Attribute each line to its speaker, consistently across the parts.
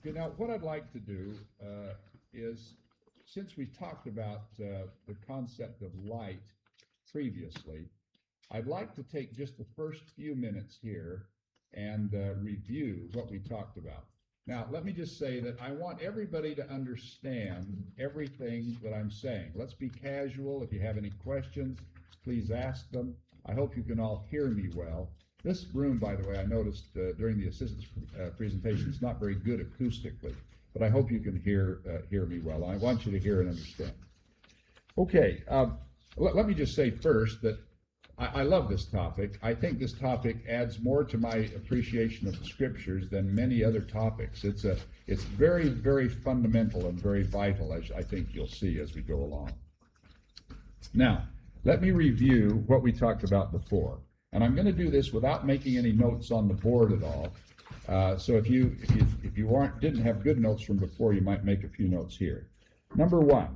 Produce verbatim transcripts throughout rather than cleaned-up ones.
Speaker 1: Okay, now what I'd like to do uh, is, since we talked about uh, the concept of light previously, I'd like to take just the first few minutes here and uh, review what we talked about. Now, let me just say that I want everybody to understand everything that I'm saying. Let's be casual. If you have any questions, please ask them. I hope you can all hear me well. This room, by the way, I noticed uh, during the assistant's uh, presentation, is not very good acoustically, but I hope you can hear uh, hear me well. I want you to hear and understand. Okay, um, let, let me just say first that I, I love this topic. I think this topic adds more to my appreciation of the scriptures than many other topics. It's a it's very, very fundamental and very vital, as I think you'll see as we go along. Now, let me review what we talked about before. And I'm going to do this without making any notes on the board at all. Uh, so if you if you if you aren't didn't have good notes from before, you might make a few notes here. Number one,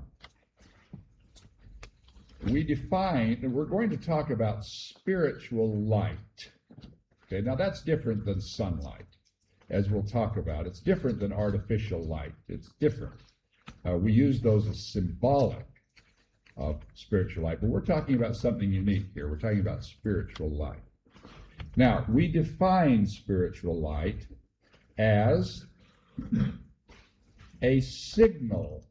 Speaker 1: we define, and we're going to talk about spiritual light. Okay, now that's different than sunlight, as we'll talk about. It's different than artificial light. It's different. Uh, we use those as symbolic of spiritual light, but we're talking about something unique here. We're talking about spiritual light. Now, we define spiritual light as a signal,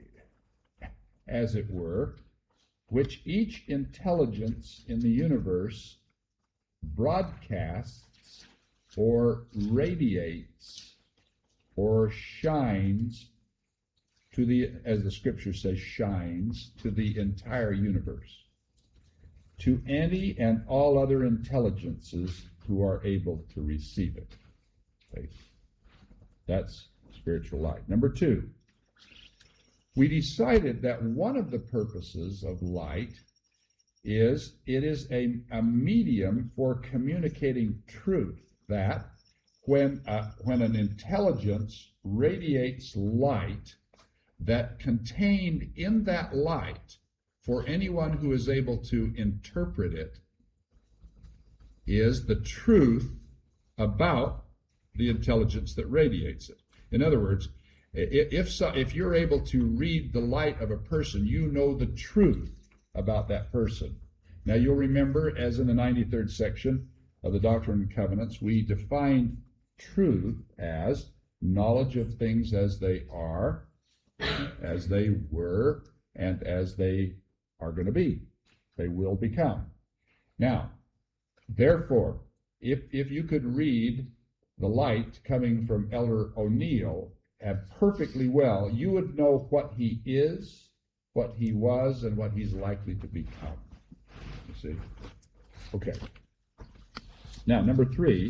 Speaker 1: as it were, which each intelligence in the universe broadcasts or radiates or shines to the, as the scripture says, shines to the entire universe, to any and all other intelligences who are able to receive it. Okay. That's spiritual light. Number two, we decided that one of the purposes of light is it is a, a medium for communicating truth, that when, uh, when an intelligence radiates light, that contained in that light, for anyone who is able to interpret it, is the truth about the intelligence that radiates it. In other words, if so, if you're able to read the light of a person, you know the truth about that person. Now you'll remember, as in the ninety-third section of the Doctrine and Covenants, we define truth as knowledge of things as they are, as they were, and as they are going to be. They will become. Now, therefore, if if you could read the light coming from Elder O'Neill and perfectly well, you would know what he is, what he was, and what he's likely to become. You see? Okay. Now, number three,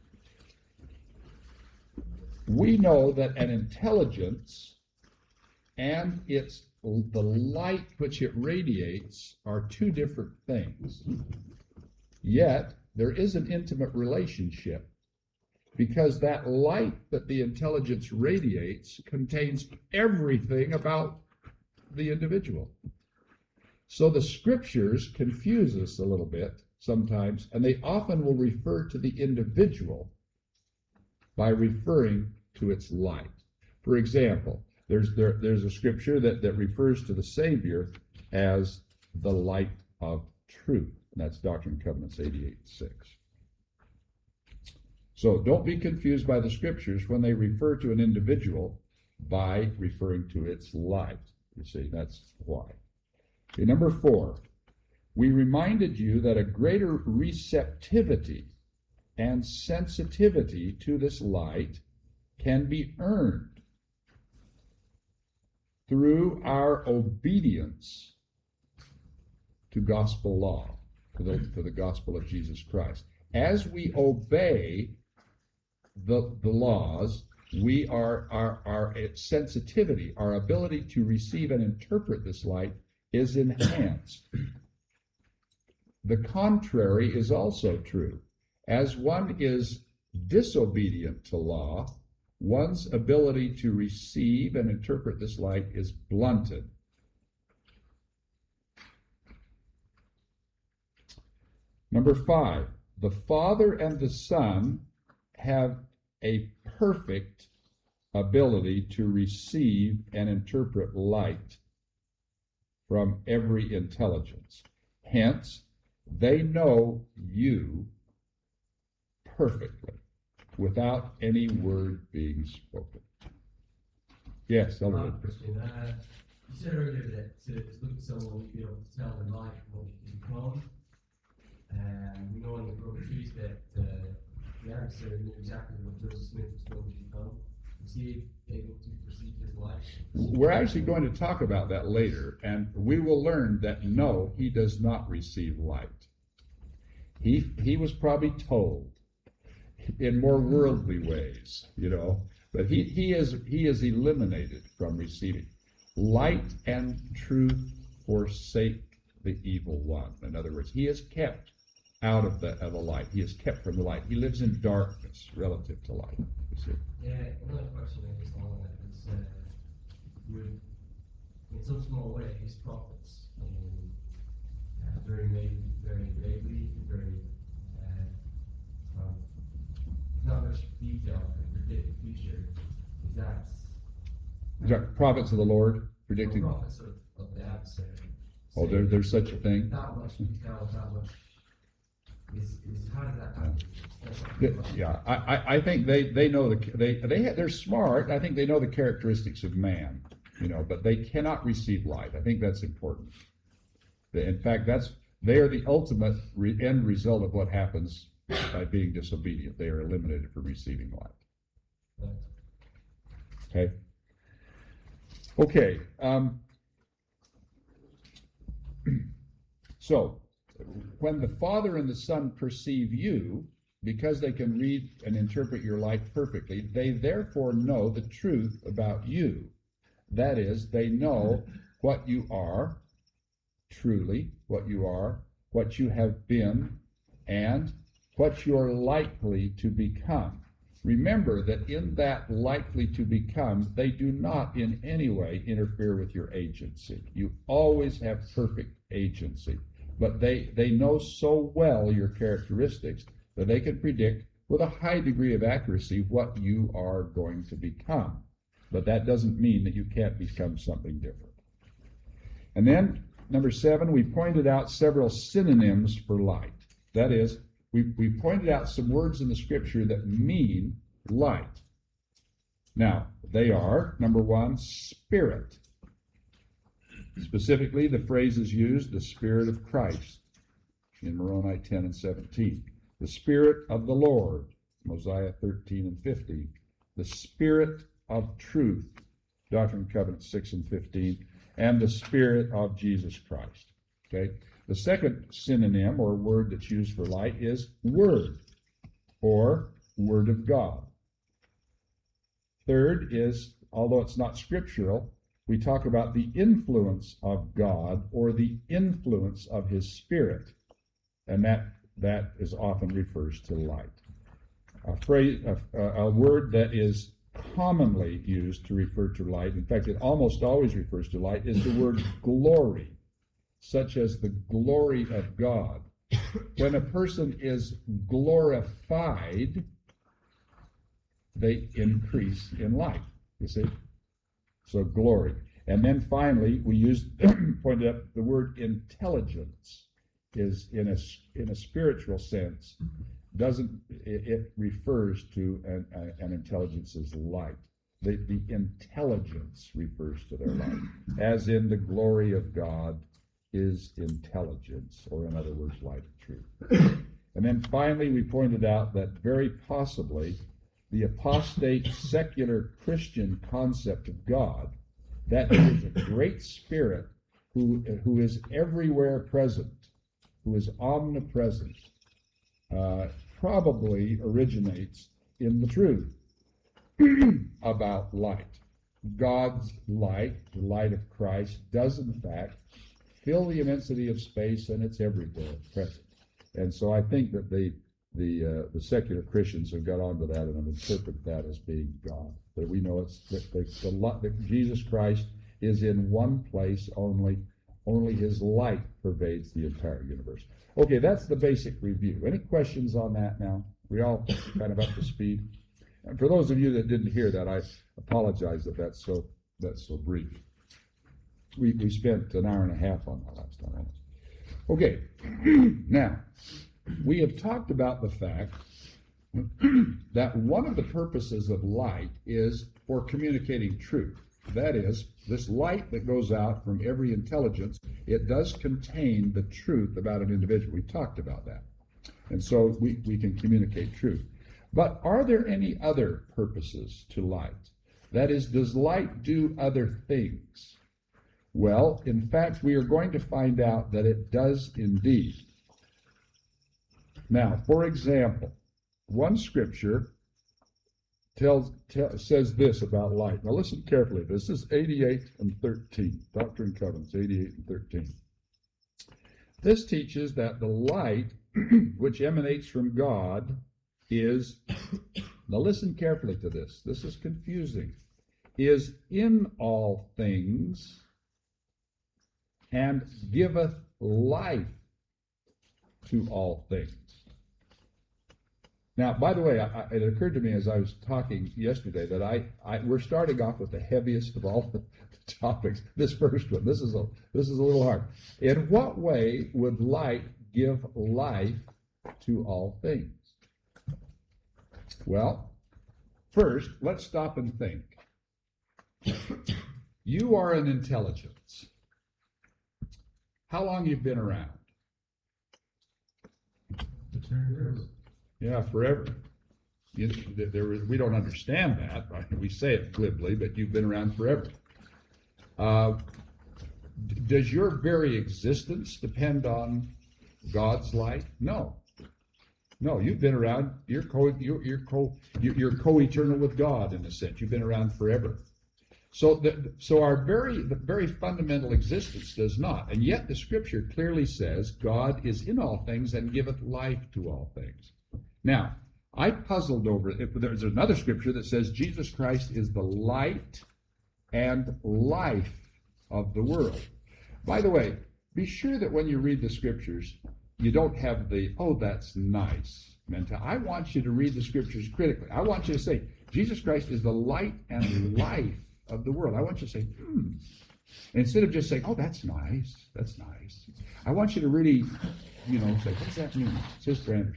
Speaker 1: we know that an intelligence and its the light which it radiates are two different things. Yet there is an intimate relationship, because that light that the intelligence radiates contains everything about the individual. So the scriptures confuse us a little bit sometimes, and they often will refer to the individual by referring to its light. For example, There's there, there's a scripture that, that refers to the Savior as the light of truth. And that's Doctrine and Covenants eighty-eight six. So don't be confused by the scriptures when they refer to an individual by referring to its light. You see, that's why. Okay, number four, we reminded you that a greater receptivity and sensitivity to this light can be earned through our obedience to gospel law, to the, to the gospel of Jesus Christ. As we obey the, the laws, we are our, our sensitivity, our ability to receive and interpret this light is enhanced. The contrary is also true. As one is disobedient to law, one's ability to receive and interpret this light is blunted. Number five, the Father and the Son have a perfect ability to receive and interpret light from every intelligence. Hence, they know you perfectly, without any word being spoken. Yes,
Speaker 2: Uh,
Speaker 1: Elder.
Speaker 2: Christian, uh, you said earlier that to, to look at someone, you'd be able to tell their life and what you become. And we know in the book of Trees that uh, the adversary knew exactly what Joseph Smith was going to become. Was he able to perceive his life?
Speaker 1: We're actually going to talk about that later, and we will learn that no, he does not receive light. He he was probably told in more worldly ways, you know, but he, he is he is eliminated from receiving. Light and truth forsake the evil one. In other words, he is kept out of the of the light. He is kept from the light. He lives in darkness relative to light. You see?
Speaker 2: Yeah, another question I guess along that is, uh, would, in some small way, his prophets, um, uh, very maybe, very vaguely, very, uh, um, not much detail, could predict the future. Is that
Speaker 1: Is that prophets of the Lord predicting?
Speaker 2: prophets of, of the adversary?
Speaker 1: Oh, there, there's such a thing.
Speaker 2: That much detail, that much. Is, is how does that happen?
Speaker 1: The- Yeah, I, I, I think they, they know the they they ha- they're smart. I think they know the characteristics of man, you know, but they cannot receive light. I think that's important. The- In fact, that's they are the ultimate re- end result of what happens by being disobedient. They are eliminated from receiving light. Okay. Okay. Um, so, when the Father and the Son perceive you, because they can read and interpret your life perfectly, they therefore know the truth about you. That is, they know what you are, truly, what you are, what you have been, and what you're likely to become. Remember that in that likely to become, they do not in any way interfere with your agency. You always have perfect agency. But they, they know so well your characteristics that they can predict with a high degree of accuracy what you are going to become. But that doesn't mean that you can't become something different. And then, number seven, we pointed out several synonyms for light. That is, we, we pointed out some words in the Scripture that mean light. Now, they are, number one, spirit. Specifically, the phrase is used, the Spirit of Christ, in Moroni ten and seventeen. The Spirit of the Lord, Mosiah thirteen and fifteen. The Spirit of truth, Doctrine and Covenants six and fifteen. And the Spirit of Jesus Christ. Okay. The second synonym or word that's used for light is word, or Word of God. Third is, although it's not scriptural, we talk about the influence of God or the influence of His Spirit, and that that is often refers to light. A phrase, a, a word that is commonly used to refer to light, in fact, it almost always refers to light, is the word glory, such as the glory of God. When a person is glorified, they increase in light, you see? So glory. And then finally, we used, pointed out the word intelligence is in a, in a spiritual sense, doesn't, it, it refers to an, an intelligence as light. The, the intelligence refers to their light, as in the glory of God is intelligence, or in other words, light of truth. And then finally, we pointed out that very possibly the apostate secular Christian concept of God, that He is a great spirit who, who is everywhere present, who is omnipresent, uh, probably originates in the truth about light. God's light, the light of Christ, does in fact fill the immensity of space, and it's everywhere present. And so I think that the the uh, the secular Christians have got onto that and have interpreted that as being God. That we know it's that, the, the, that Jesus Christ is in one place only. Only His light pervades the entire universe. Okay, that's the basic review. Any questions on that now? We all kind of up to speed? And for those of you that didn't hear that, I apologize that that's so that's so brief. We we spent an hour and a half on that last time. Almost. Okay, now we have talked about the fact that one of the purposes of light is for communicating truth. That is, this light that goes out from every intelligence, it does contain the truth about an individual. We talked about that. And so we, we can communicate truth. But are there any other purposes to light? That is, does light do other things? Well, in fact, we are going to find out that it does indeed. Now, for example, one scripture tells tell, says this about light. Now listen carefully. This is eighty-eight and thirteen. Doctrine and Covenants, eighty-eight and thirteen. This teaches that the light which emanates from God is, now listen carefully to this. This is confusing. Is in all things and giveth life to all things. Now, by the way, I, I, it occurred to me as I was talking yesterday that I, I we're starting off with the heaviest of all the topics. This first one, this is a this is a little hard. In what way would light give life to all things? Well, first, let's stop and think. You are an intelligence. How long you've been around? Yeah, forever. You, there, we don't understand that. Right? We say it glibly, but you've been around forever. Uh, does your very existence depend on God's light? No. No, you've been around. You're co. You're, you're co. You're co-eternal with God in a sense. You've been around forever. So, the, so our very, the very fundamental existence does not, and yet the Scripture clearly says God is in all things and giveth life to all things. Now, I puzzled over it. There's another scripture that says Jesus Christ is the light and life of the world. By the way, be sure that when you read the scriptures, you don't have the, oh, that's nice mentality. I want you to read the scriptures critically. I want you to say, Jesus Christ is the light and life of the world. I want you to say, hmm. Instead of just saying, oh, that's nice, that's nice. I want you to really, you know, say, what does that mean? Sister Anderson.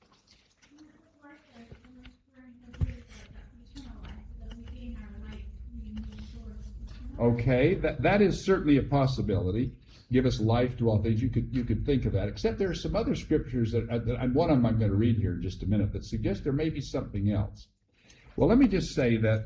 Speaker 1: Okay, that, that is certainly a possibility. Give us life to all things. You could you could think of that. Except there are some other scriptures that, that and one of them I'm going to read here in just a minute that suggest there may be something else. Well, let me just say that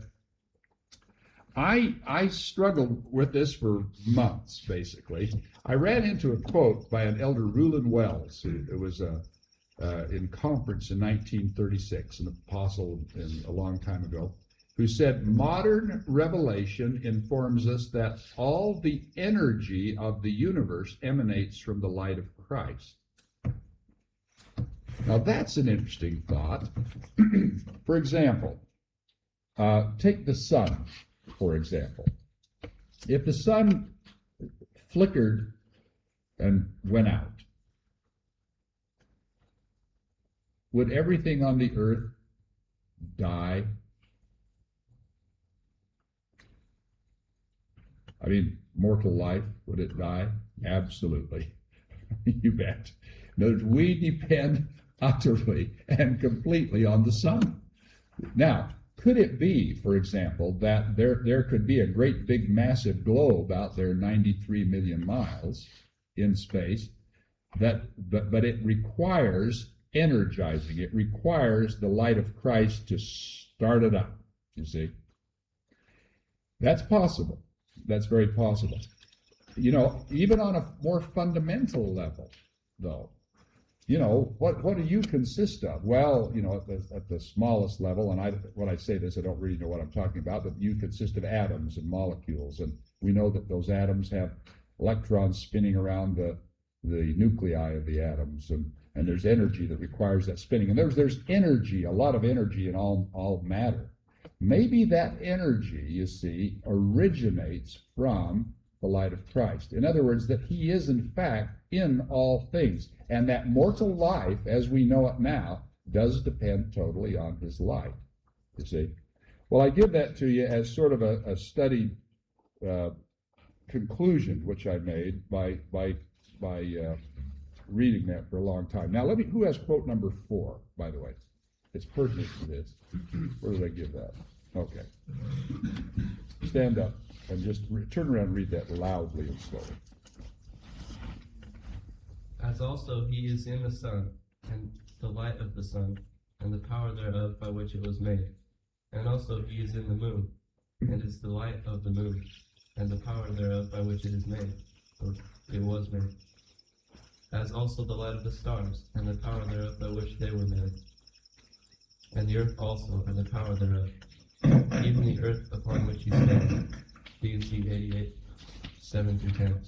Speaker 1: I I struggled with this for months. Basically, I ran into a quote by an elder, Reuben Wells, who it was a uh, in conference in nineteen thirty-six, an apostle in, a long time ago, who said, modern revelation informs us that all the energy of the universe emanates from the light of Christ. Now, that's an interesting thought. For example, uh, take the sun, for example. If the sun flickered and went out, would everything on the earth die? I mean, mortal life, would it die? Absolutely. You bet. In other words, we depend utterly and completely on the sun. Now, could it be, for example, that there, there could be a great big massive globe out there ninety-three million miles in space, that but, but it requires energizing. It requires the light of Christ to start it up, you see. That's possible. That's very possible. You know, even on a more fundamental level, though, you know, what, what do you consist of? Well, you know, at the, at the smallest level, and I, when I say this, I don't really know what I'm talking about, but you consist of atoms and molecules, and we know that those atoms have electrons spinning around the, the nuclei of the atoms, and, and there's energy that requires that spinning. And there's, there's energy, a lot of energy in all, all matter. Maybe that energy, you see, originates from the light of Christ. In other words, that he is in fact in all things. And that mortal life, as we know it now, does depend totally on his light. you see. Well, I give that to you as sort of a, a study uh, conclusion, which I made by by by uh, reading that for a long time. Now, let me. Who has quote number four, by the way? It's pertinent to this. Where did I give that? Okay. Stand up and just re- turn around and read that loudly and slowly.
Speaker 2: As also he is in the sun, and the light of the sun, and the power thereof by which it was made. And also he is in the moon, and is the light of the moon, and the power thereof by which it is made, or it was made. As also the light of the stars, and the power thereof by which they were made. And the earth also, and the power thereof, even the earth upon which he stands. D and C eighty-eight, seven through ten.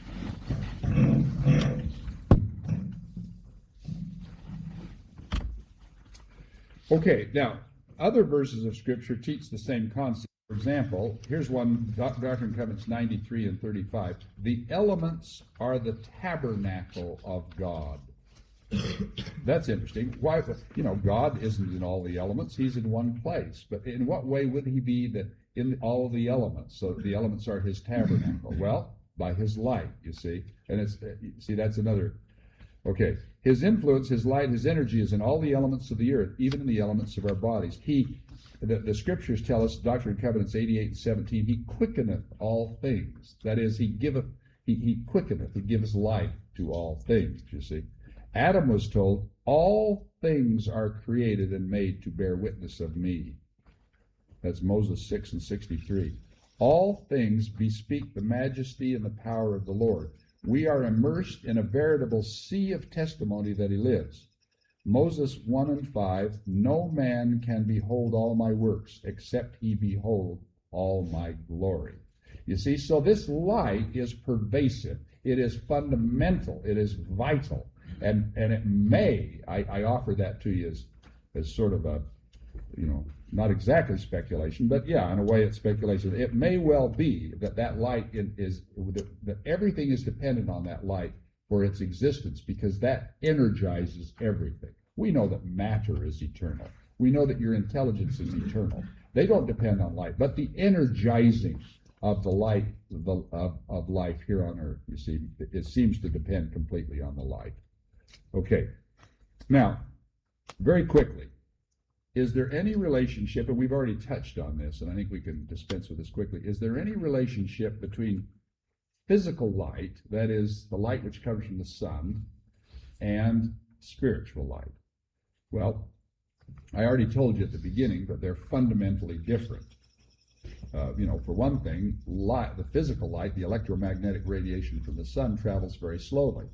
Speaker 1: Okay, now, other verses of Scripture teach the same concept. For example, here's one, Doctrine and Covenants ninety-three and thirty-five. The elements are the tabernacle of God. That's interesting. Why? You know, God isn't in all the elements. He's in one place. But in what way would he be that in all the elements? So the elements are his tabernacle. Well, by his light, you see. And it's, see, that's another. Okay. His influence, his light, his energy is in all the elements of the earth, even in the elements of our bodies. He, the, the scriptures tell us, Doctrine and Covenants eighty-eight and seventeen, he quickeneth all things. That is, he giveth, he, he quickeneth, he giveth life to all things, you see. Adam was told, all things are created and made to bear witness of me. That's Moses six and sixty-three. All things bespeak the majesty and the power of the Lord. We are immersed in a veritable sea of testimony that he lives. Moses one and five, no man can behold all my works except he behold all my glory. You see, so this light is pervasive. It is fundamental. It is vital. And and it may, I, I offer that to you as, as sort of a, you know, not exactly speculation, but yeah, in a way it's speculation. It may well be that that light is, that everything is dependent on that light for its existence, because that energizes everything. We know that matter is eternal. We know that your intelligence is eternal. They don't depend on light, but the energizing of the light the, of, of life here on earth, you see, it seems to depend completely on the light. Okay, now, very quickly, is there any relationship, and we've already touched on this, and I think we can dispense with this quickly, is there any relationship between physical light, that is, the light which comes from the sun, and spiritual light? Well, I already told you at the beginning that they're fundamentally different. Uh, you know, for one thing, light, the physical light, the electromagnetic radiation from the sun, travels very slowly.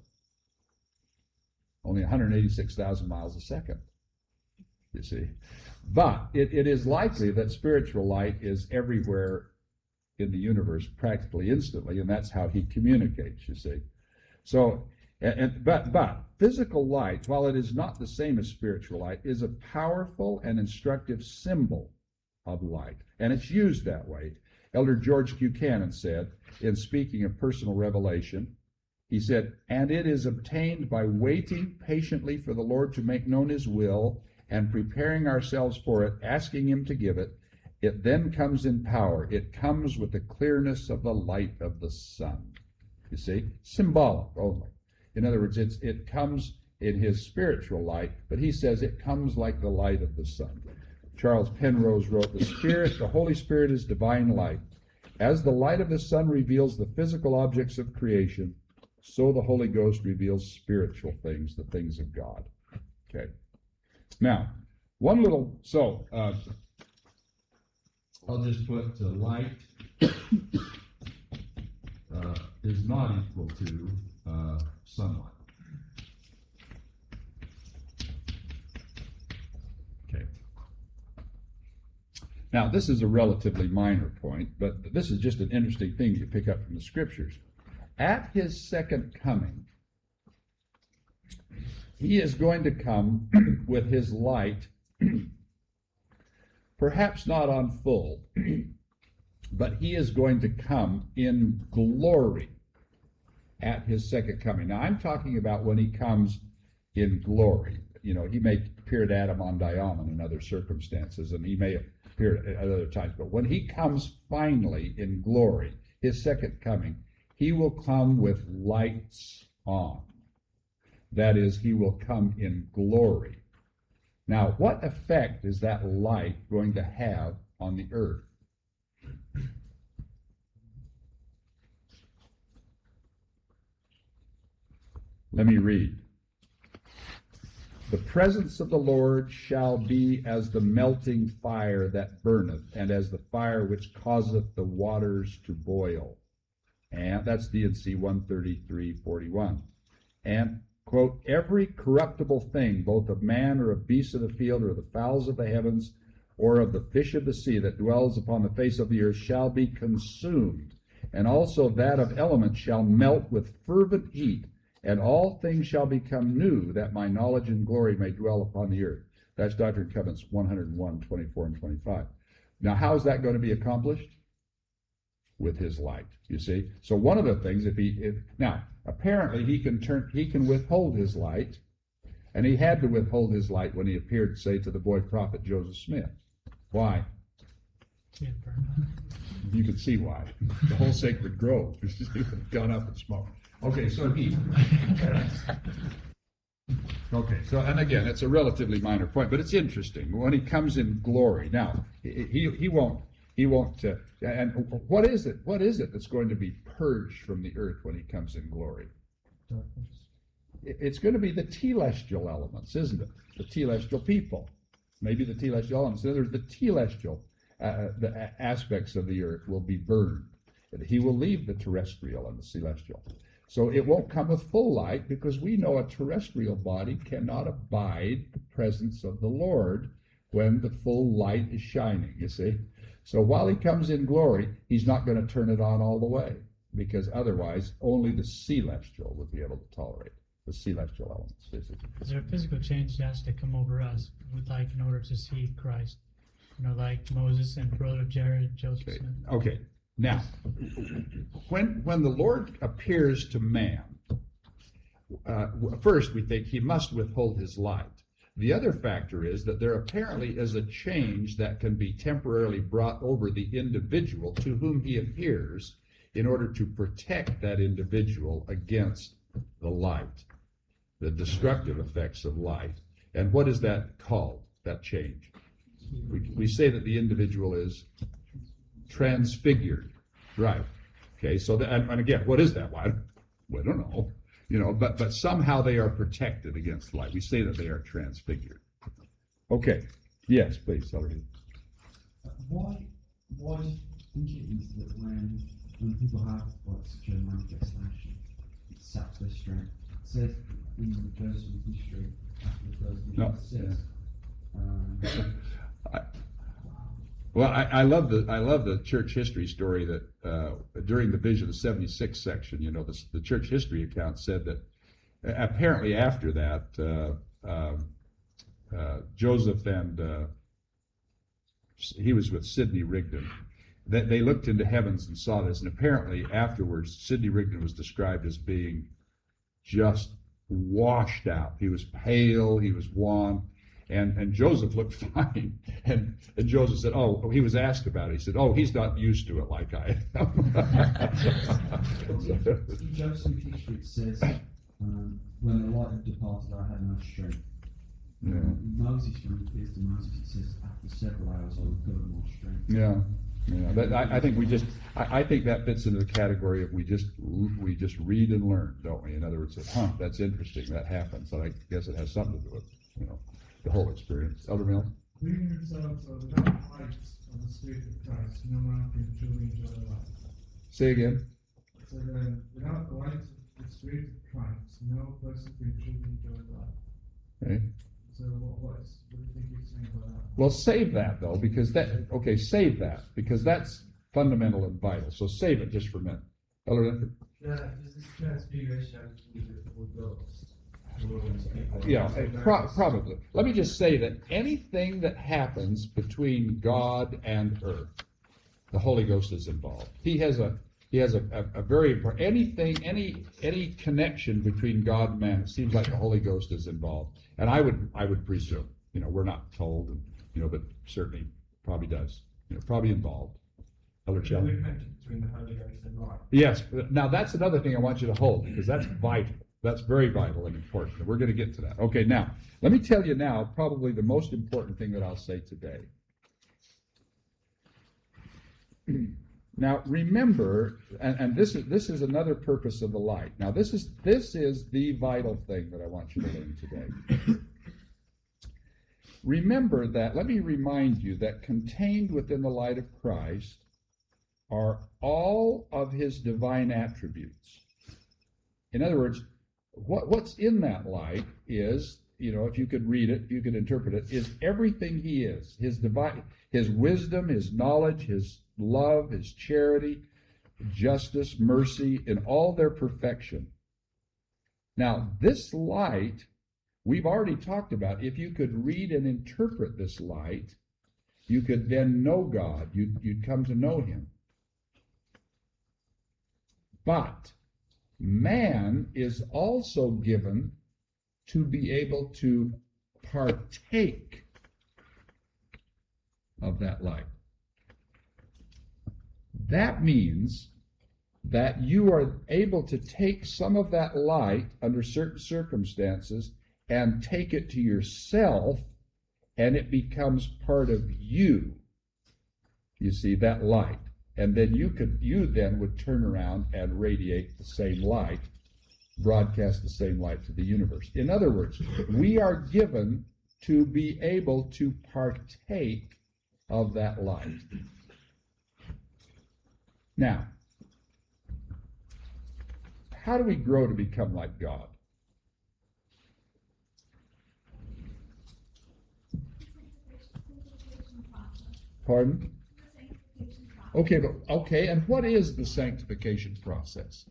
Speaker 1: Only one hundred eighty-six thousand miles a second, you see. But it, it is likely that spiritual light is everywhere in the universe practically instantly, and that's how he communicates, you see. So, and, and, but, but physical light, while it is not the same as spiritual light, is a powerful and instructive symbol of light, and it's used that way. Elder George Buchanan said, in speaking of personal revelation, he said, and it is obtained by waiting patiently for the Lord to make known his will and preparing ourselves for it, asking him to give it. It then comes in power. It comes with the clearness of the light of the sun. You see, symbolic only. In other words, it's, it comes in his spiritual light, but he says it comes like the light of the sun. Charles Penrose wrote, the Spirit, the Holy Spirit is divine light. As the light of the sun reveals the physical objects of creation, so the Holy Ghost reveals spiritual things, the things of God. Okay. Now, one little, so, uh, I'll just put uh, light uh, is not equal to uh, sunlight. Okay. Now, this is a relatively minor point, but this is just an interesting thing you pick up from the scriptures. At his second coming, he is going to come with his light, perhaps not on full, but he is going to come in glory at his second coming. Now, I'm talking about when he comes in glory. you know, he may appear to Adam on Diamond in other circumstances, and he may appear at other times. But when he comes finally in glory, his second coming, he will come with lights on. That is, he will come in glory. Now, what effect is that light going to have on the earth? Let me read. The presence of the Lord shall be as the melting fire that burneth, and as the fire which causeth the waters to boil. And that's D and C one thirty-three forty-one. And, quote, every corruptible thing, both of man or of beasts of the field or of the fowls of the heavens or of the fish of the sea that dwells upon the face of the earth shall be consumed, and also that of elements shall melt with fervent heat, and all things shall become new, that my knowledge and glory may dwell upon the earth. That's Doctrine and Covenants one oh one, twenty-four and twenty-five. Now, how is that going to be accomplished? With his light, you see. So one of the things, if he, if, now, apparently he can turn, he can withhold his light, and he had to withhold his light when he appeared, say, to the boy prophet Joseph Smith. Why? You can see why. The whole sacred grove has gone up in smoke. Okay, so he. Okay, so, and again, it's a relatively minor point, but it's interesting. When he comes in glory, now, he, he won't, he won't, uh, and what is it? What is it that's going to be purged from the earth when he comes in glory?
Speaker 2: Darkness.
Speaker 1: It's going to be the telestial elements, isn't it? The telestial people. Maybe the telestial elements. In other words, the telestial uh, the aspects of the earth will be burned. He will leave the terrestrial and the celestial. So it won't come with full light, because we know a terrestrial body cannot abide the presence of the Lord when the full light is shining, you see. So while he comes in glory, he's not going to turn it on all the way, because otherwise only the celestial would be able to tolerate the celestial elements.
Speaker 3: Is there a physical change that has to come over us, with, like, in order to see Christ? You know, like Moses and brother Jared, Joseph
Speaker 1: Okay.
Speaker 3: Smith.
Speaker 1: Okay. Now, when when the Lord appears to man, uh, first we think he must withhold his light. The other factor is that there apparently is a change that can be temporarily brought over the individual to whom he appears in order to protect that individual against the light, the destructive effects of light. And what is that called, that change? We, we say that the individual is transfigured, right? Okay, so the, and, and again, what is that? Well, I, we don't know, you know, but but somehow they are protected against light. We say that they are transfigured. Okay, yes, please, Ellery.
Speaker 4: Uh, why, why do you think it is that when when people have like such a manifestation, it saps their strength? It says in the Joseph history after the first vision,
Speaker 1: No,
Speaker 4: it says. Um,
Speaker 1: I, well, I, I love the I love the church history story that uh, during the vision, the seventy-six section, you know, the, the church history account said that uh, apparently after that, uh, uh, uh, Joseph and uh, he was with Sidney Rigdon. That they looked into heavens and saw this, and apparently afterwards, Sidney Rigdon was described as being just washed out. He was pale, he was wan. And and Joseph looked fine. And and Joseph said, oh, he was asked about it. He said, oh, he's not used to it like I am.
Speaker 4: In Joseph history, it says, um, when the light had departed, I had no strength.
Speaker 1: Yeah.
Speaker 4: Um, Moses, when it appears to Moses, it says, after several hours, I recovered more strength.
Speaker 1: Yeah. Yeah, that, I, I think we just, I, I think that fits into the category of we just, we just read and learn, don't we? In other words, huh, that's interesting, that happens, so I guess it has something to do with, you know, the whole experience. Elder Mills?
Speaker 5: Bringing themselves uh, without light on the Spirit of Christ, no man can truly enjoy life.
Speaker 1: Say again.
Speaker 5: So uh, without the light of the Spirit of Christ, no person can truly enjoy life.
Speaker 1: Okay.
Speaker 5: So what, what, is, what do you think you're saying about that?
Speaker 1: Well, save that, though, because that, okay, save that, because that's fundamental and vital. So save it just for a minute. Elder Linford?
Speaker 2: Yeah, does this transfiguration have to do with the Holy Ghost?
Speaker 1: Yeah, uh, pro- probably. Let me just say that anything that happens between God and earth, the Holy Ghost is involved. He has a He has a, a, a very important, anything, any, any connection between God and man, it seems like the Holy Ghost is involved. And I would, I would presume, you know, we're not told, you know, but certainly probably does, you know, probably involved. Elder
Speaker 2: There's a
Speaker 1: Shelley?
Speaker 2: connection between the Holy Ghost and light.
Speaker 1: Yes, now that's another thing I want you to hold, because that's vital. That's very vital and important. And we're going to get to that. Okay, now, let me tell you now, probably the most important thing that I'll say today. Now, remember, and, and this is this is another purpose of the light. Now, this is this is the vital thing that I want you to learn today. Remember that, let me remind you that contained within the light of Christ are all of his divine attributes. In other words, what, what's in that light is, you know, if you could read it, you could interpret it, is everything he is. His divine, his wisdom, his knowledge, his love, his charity, justice, mercy, in all their perfection. Now, this light, we've already talked about, if you could read and interpret this light, you could then know God. You'd, you'd come to know him. But man is also given to be able to partake of that light. That means that you are able to take some of that light under certain circumstances and take it to yourself, and it becomes part of you. You see, that light. And then you could, you then would turn around and radiate the same light, broadcast the same light to the universe. In other words, we are given to be able to partake of that light. Now, how do we grow to become like God? Pardon? Okay, but okay, and what is the sanctification process?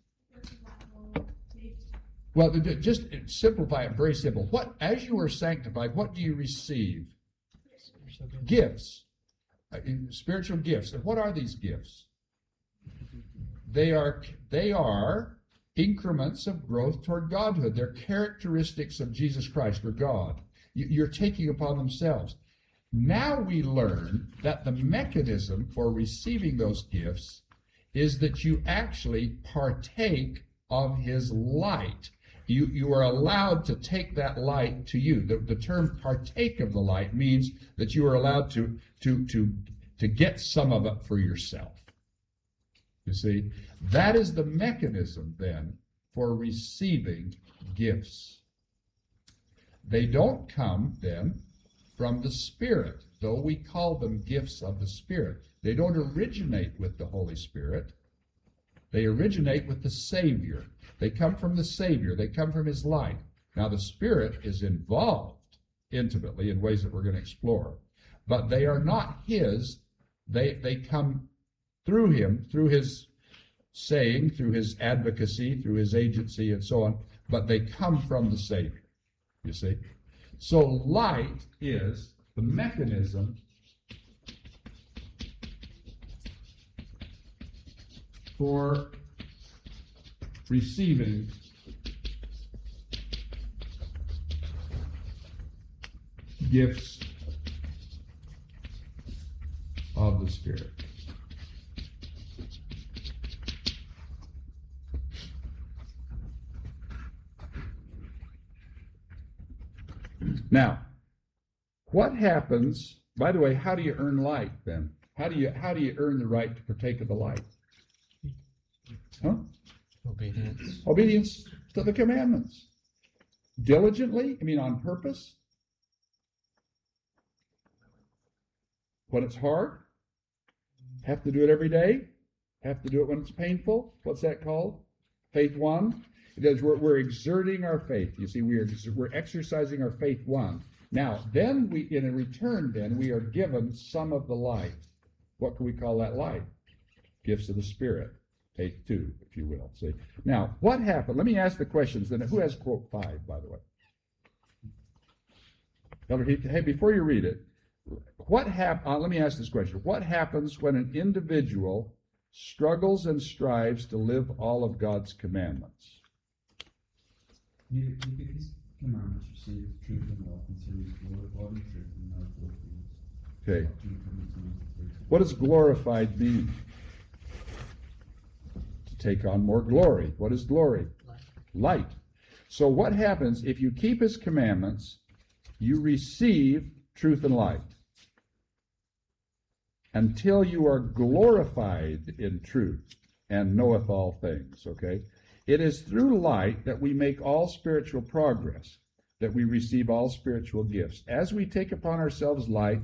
Speaker 1: Well, just simplify it, very simple. What, as you are sanctified, what do you receive? Gifts, uh, spiritual gifts. And what are these gifts? They are they are increments of growth toward godhood. They're characteristics of Jesus Christ or God. You're taking upon themselves. Now we learn that the mechanism for receiving those gifts is that you actually partake of his light. You, you are allowed to take that light to you. The, the term partake of the light means that you are allowed to, to, to, to get some of it for yourself. You see, that is the mechanism then for receiving gifts. They don't come then from the Spirit, though we call them gifts of the Spirit. They don't originate with the Holy Spirit. They originate with the Savior. They come from the Savior. They come from his light. Now, the Spirit is involved intimately in ways that we're going to explore, but they are not his. They, they come through him, through his saying, through his advocacy, through his agency, and so on, but they come from the Savior, you see. So light is the mechanism for receiving gifts of the Spirit. Now, what happens, by the way, how do you earn light then? How do you how do you earn the right to partake of the light? Huh?
Speaker 6: Obedience.
Speaker 1: Obedience to the commandments. Diligently, I mean on purpose. When it's hard, have to do it every day, have to do it when it's painful. What's that called? Faith one. Because we're, we're exerting our faith. You see, we are, we're exercising our faith one. Now, then we, in a return, then, we are given some of the light. What can we call that light? Gifts of the Spirit. Faith two, if you will. See. Now, what happened? Let me ask the questions. Then, who has quote five, by the way? Hey, before you read it, what hap- uh, let me ask this question. What happens when an individual struggles and strives to live all of God's commandments.
Speaker 4: You, you give his commandments, receive truth and love, until you glorify the truth and know all things.
Speaker 1: Okay. What does glorified mean? To take on more glory. What is glory?
Speaker 3: Light.
Speaker 1: Light. So what happens if you keep his commandments, you receive truth and light until you are glorified in truth and knoweth all things, okay? It is through light that we make all spiritual progress, that we receive all spiritual gifts. As we take upon ourselves light,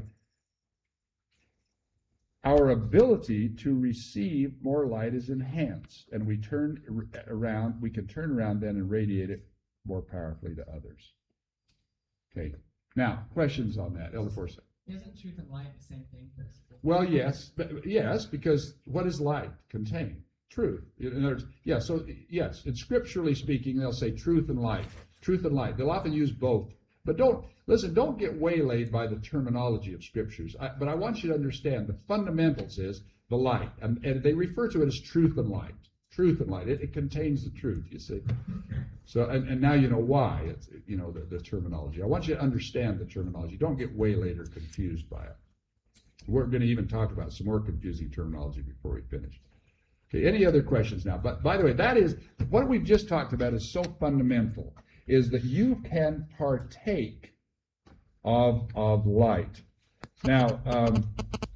Speaker 1: our ability to receive more light is enhanced, and we turn around, we can turn around then and radiate it more powerfully to others. Okay. Now, questions on that, Elder Forsyth?
Speaker 7: Isn't truth and light the same thing?
Speaker 1: Well, yes, but yes, because what does light contain? Truth. In other words, yeah, so yes, and scripturally speaking, they'll say truth and light. Truth and light. They'll often use both. But don't, listen, don't get waylaid by the terminology of scriptures. I, but I want you to understand the fundamentals is the light. And, and they refer to it as truth and light. Truth and light. It, it contains the truth, you see. So, and, and now you know why, it's, you know, the, the terminology. I want you to understand the terminology. Don't get waylaid or confused by it. We're going to even talk about some more confusing terminology before we finish. Okay, any other questions now? But by the way, that is, what we've just talked about is so fundamental, is that you can partake of, of light. Now, um,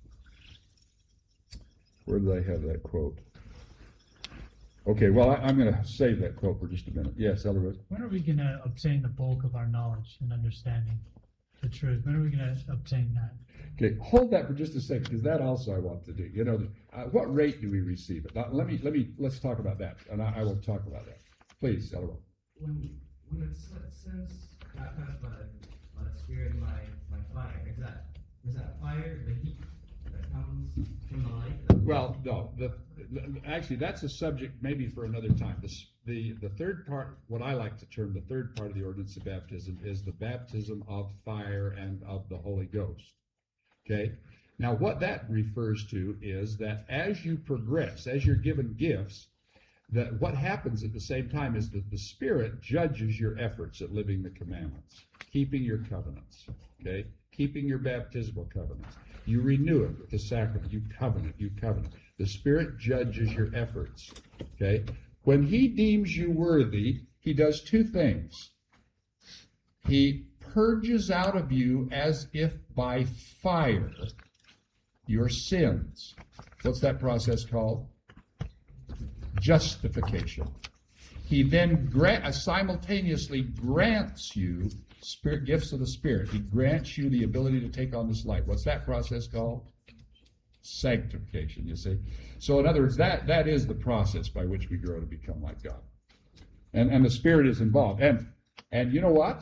Speaker 1: where did I have that quote? Okay, well, I, I'm going to save that quote for just a minute. Yes, Elderwood?
Speaker 3: When are we going to obtain the bulk of our knowledge and understanding the truth? When are we going to obtain that?
Speaker 1: Okay, hold that for just a second, because that also I want to do. You know, uh, what rate do we receive it? Now, let me, let me, let's talk about that, and I, I will talk about that. Please, Elderwood.
Speaker 2: When when it says baptized by by the Spirit and by by fire, is that is that fire the heat that comes from the light?
Speaker 1: Well, no. The, the, actually, that's a subject maybe for another time. The, the the third part, what I like to term the third part of the ordinance of baptism, is the baptism of fire and of the Holy Ghost. Okay? Now, what that refers to is that as you progress, as you're given gifts, that what happens at the same time is that the Spirit judges your efforts at living the commandments, keeping your covenants, okay? Keeping your baptismal covenants. You renew it with the sacrament. You covenant, you covenant. The Spirit judges your efforts, okay? When He deems you worthy, He does two things. He purges out of you as if by fire your sins. What's that process called? Justification. He then grant, uh, simultaneously grants you spirit gifts of the Spirit. He grants you the ability to take on this light. What's that process called? Sanctification, you see. So in other words, that, that is the process by which we grow to become like God. And, and the Spirit is involved. And, and you know what?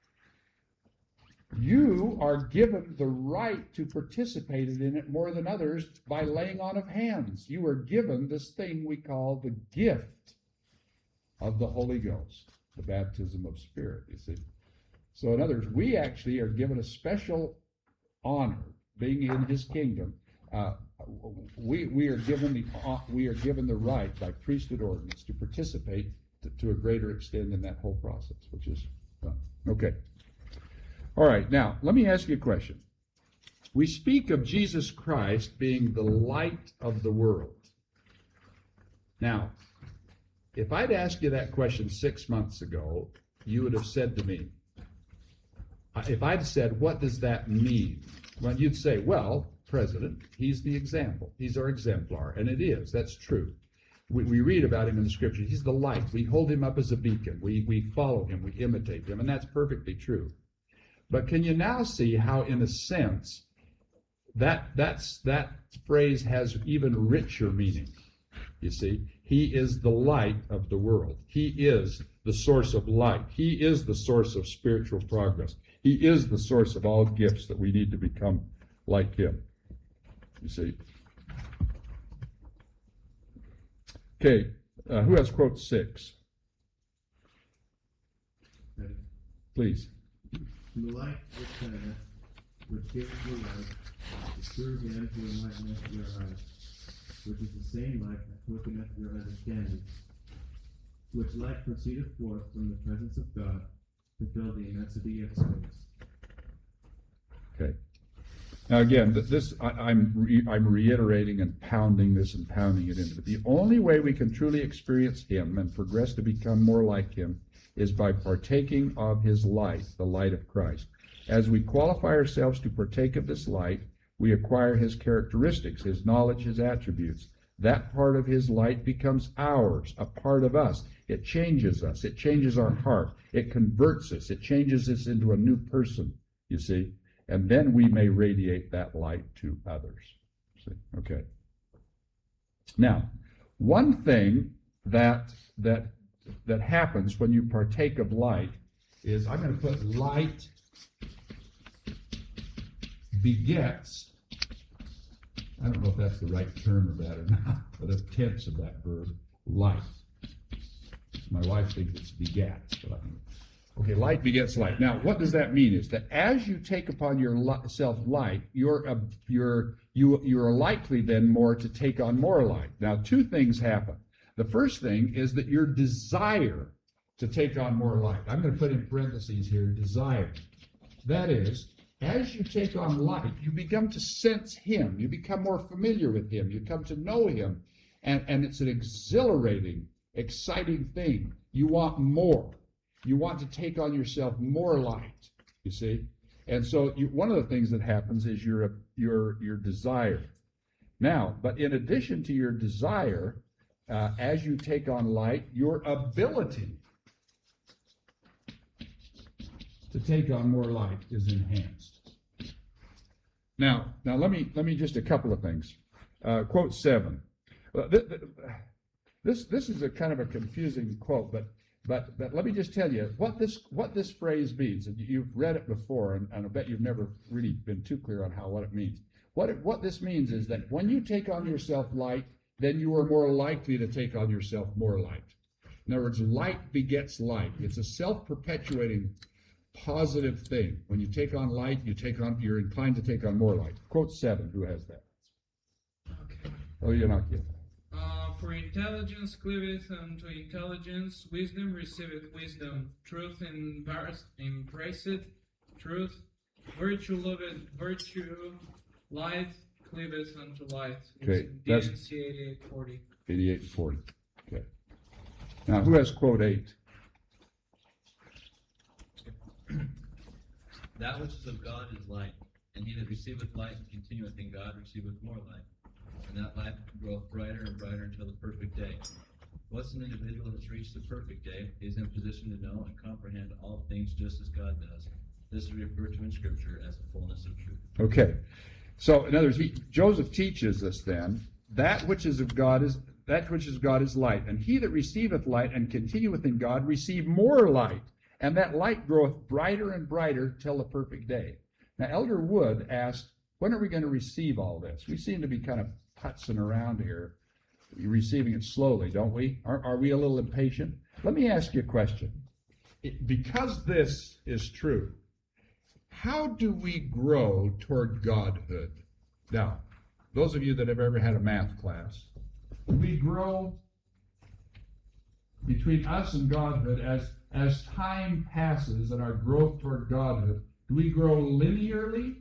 Speaker 1: You are given the right to participate in it more than others by laying on of hands. You are given this thing we call the gift of the Holy Ghost, the baptism of Spirit, you see. So in other words, we actually are given a special honor being in His kingdom. Uh, we, we, are given the, uh, we are given the right by priesthood ordinance to participate to, to a greater extent in that whole process, which is done. Okay. All right, now, let me ask you a question. We speak of Jesus Christ being the light of the world. Now, if I'd asked you that question six months ago, you would have said to me, if I'd said, what does that mean? Well, you'd say, well, President, He's the example. He's our exemplar, and it is. That's true. We, we read about Him in the Scripture. He's the light. We hold Him up as a beacon. We, we follow Him. We imitate Him, and that's perfectly true. But can you now see how, in a sense, that that's that phrase has even richer meaning? You see, He is the light of the world. He is the source of light. He is the source of spiritual progress. He is the source of all gifts that we need to become like Him. You see. Okay, uh, who has quote six? Please.
Speaker 8: The light returneth with gift of light, the true again to enlighten your eyes. which is the same light that quickeneth your understanding, which light proceedeth forth from the presence of God to fill the immensity of space.
Speaker 1: Okay. Now again, th- this I, I'm re- I'm reiterating and pounding this and pounding it in. But the only way we can truly experience Him and progress to become more like Him is by partaking of His light, the light of Christ. As we qualify ourselves to partake of this light, we acquire His characteristics, His knowledge, His attributes. That part of His light becomes ours, a part of us. It changes us. It changes our heart. It converts us. It changes us into a new person, you see. And then we may radiate that light to others. See? Okay. Now, one thing that that that happens when you partake of light is, I'm going to put light begets. I don't know if that's the right term of that or not, but the tense of that verb, light. My wife thinks it's begats, but I don't know. Okay, light begets light. Now, what does that mean? Is that as you take upon yourself light, you're uh, you're you you're likely then more to take on more light. Now, two things happen. The first thing is that your desire to take on more light. I'm going to put in parentheses here, desire. That is, as you take on light, you begin to sense Him. You become more familiar with Him. You come to know Him, and and it's an exhilarating, exciting thing. You want more. You want to take on yourself more light, you see? And so you, one of the things that happens is your, your, your desire. Now, but in addition to your desire, uh, as you take on light, your ability to take on more light is enhanced. Now, now let me let me just a couple of things. Uh, quote seven. Uh, th- th- this this is a kind of a confusing quote, but But but let me just tell you what this what this phrase means. And you've read it before, and, and I bet you've never really been too clear on how what it means. What it, what this means is that when you take on yourself light, then you are more likely to take on yourself more light. In other words, light begets light. It's a self-perpetuating positive thing. When you take on light, you take on you're inclined to take on more light. Quote seven. Who has that?
Speaker 9: Okay.
Speaker 1: Oh, you're not kidding.
Speaker 9: Uh, for intelligence cleaveth unto intelligence, wisdom receiveth wisdom, truth embrace- embraceth truth, virtue loveth virtue, light cleaveth unto light.
Speaker 1: Okay,
Speaker 9: It's
Speaker 1: that's-
Speaker 9: D N C eighty-eight forty.
Speaker 1: eighty-eight and forty. Okay. Now, who has quote eight?
Speaker 10: That which is of God is light, and he that receiveth light and continueth in God receiveth more light. And that light groweth brighter and brighter until the perfect day. Once an individual has reached the perfect day, he is in position to know and comprehend all things just as God does. This is referred to in Scripture as the fullness of truth.
Speaker 1: Okay. So, in other words, he, Joseph teaches us then, that which is of God is that which is God is light, and he that receiveth light and continueth in God receive more light, and that light groweth brighter and brighter till the perfect day. Now, Elder Wood asked, when are we going to receive all this? We seem to be kind of putzing around here, receiving it slowly, don't we? Are, are we a little impatient? Let me ask you a question. It, because this is true, how do we grow toward godhood? Now, those of you that have ever had a math class, we grow between us and godhood as, as time passes and our growth toward godhood. Do we grow linearly?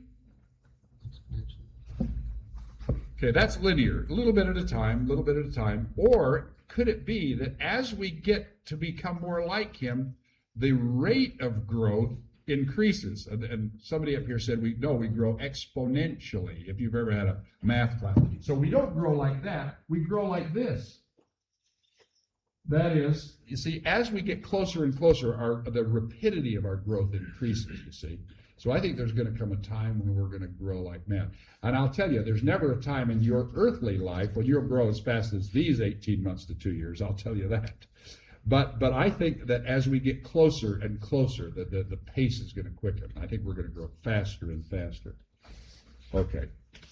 Speaker 1: Okay, that's linear, a little bit at a time, a little bit at a time. Or could it be that as we get to become more like Him, the rate of growth increases? And, and somebody up here said, we no, we grow exponentially, if you've ever had a math class. So we don't grow like that, we grow like this. That is, you see, as we get closer and closer, our the rapidity of our growth increases, you see. So I think there's going to come a time when we're going to grow like men. And I'll tell you, there's never a time in your earthly life when you'll grow as fast as these eighteen months to two years. I'll tell you that. But but I think that as we get closer and closer, the, the, the pace is going to quicken. I think we're going to grow faster and faster. Okay.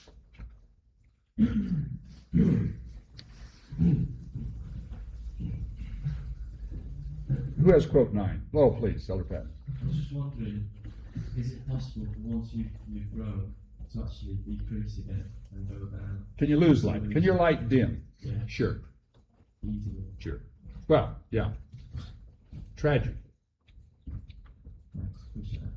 Speaker 1: Who has quote nine? Oh, please, Elder Patton.
Speaker 2: I was just wondering, is it possible once you, you grow
Speaker 4: to actually decrease again and go down
Speaker 1: Can you lose light? Can your light dim?
Speaker 3: Yeah.
Speaker 1: Sure,
Speaker 4: easily.
Speaker 1: sure. Well, yeah. Tragic.
Speaker 4: Next, push that.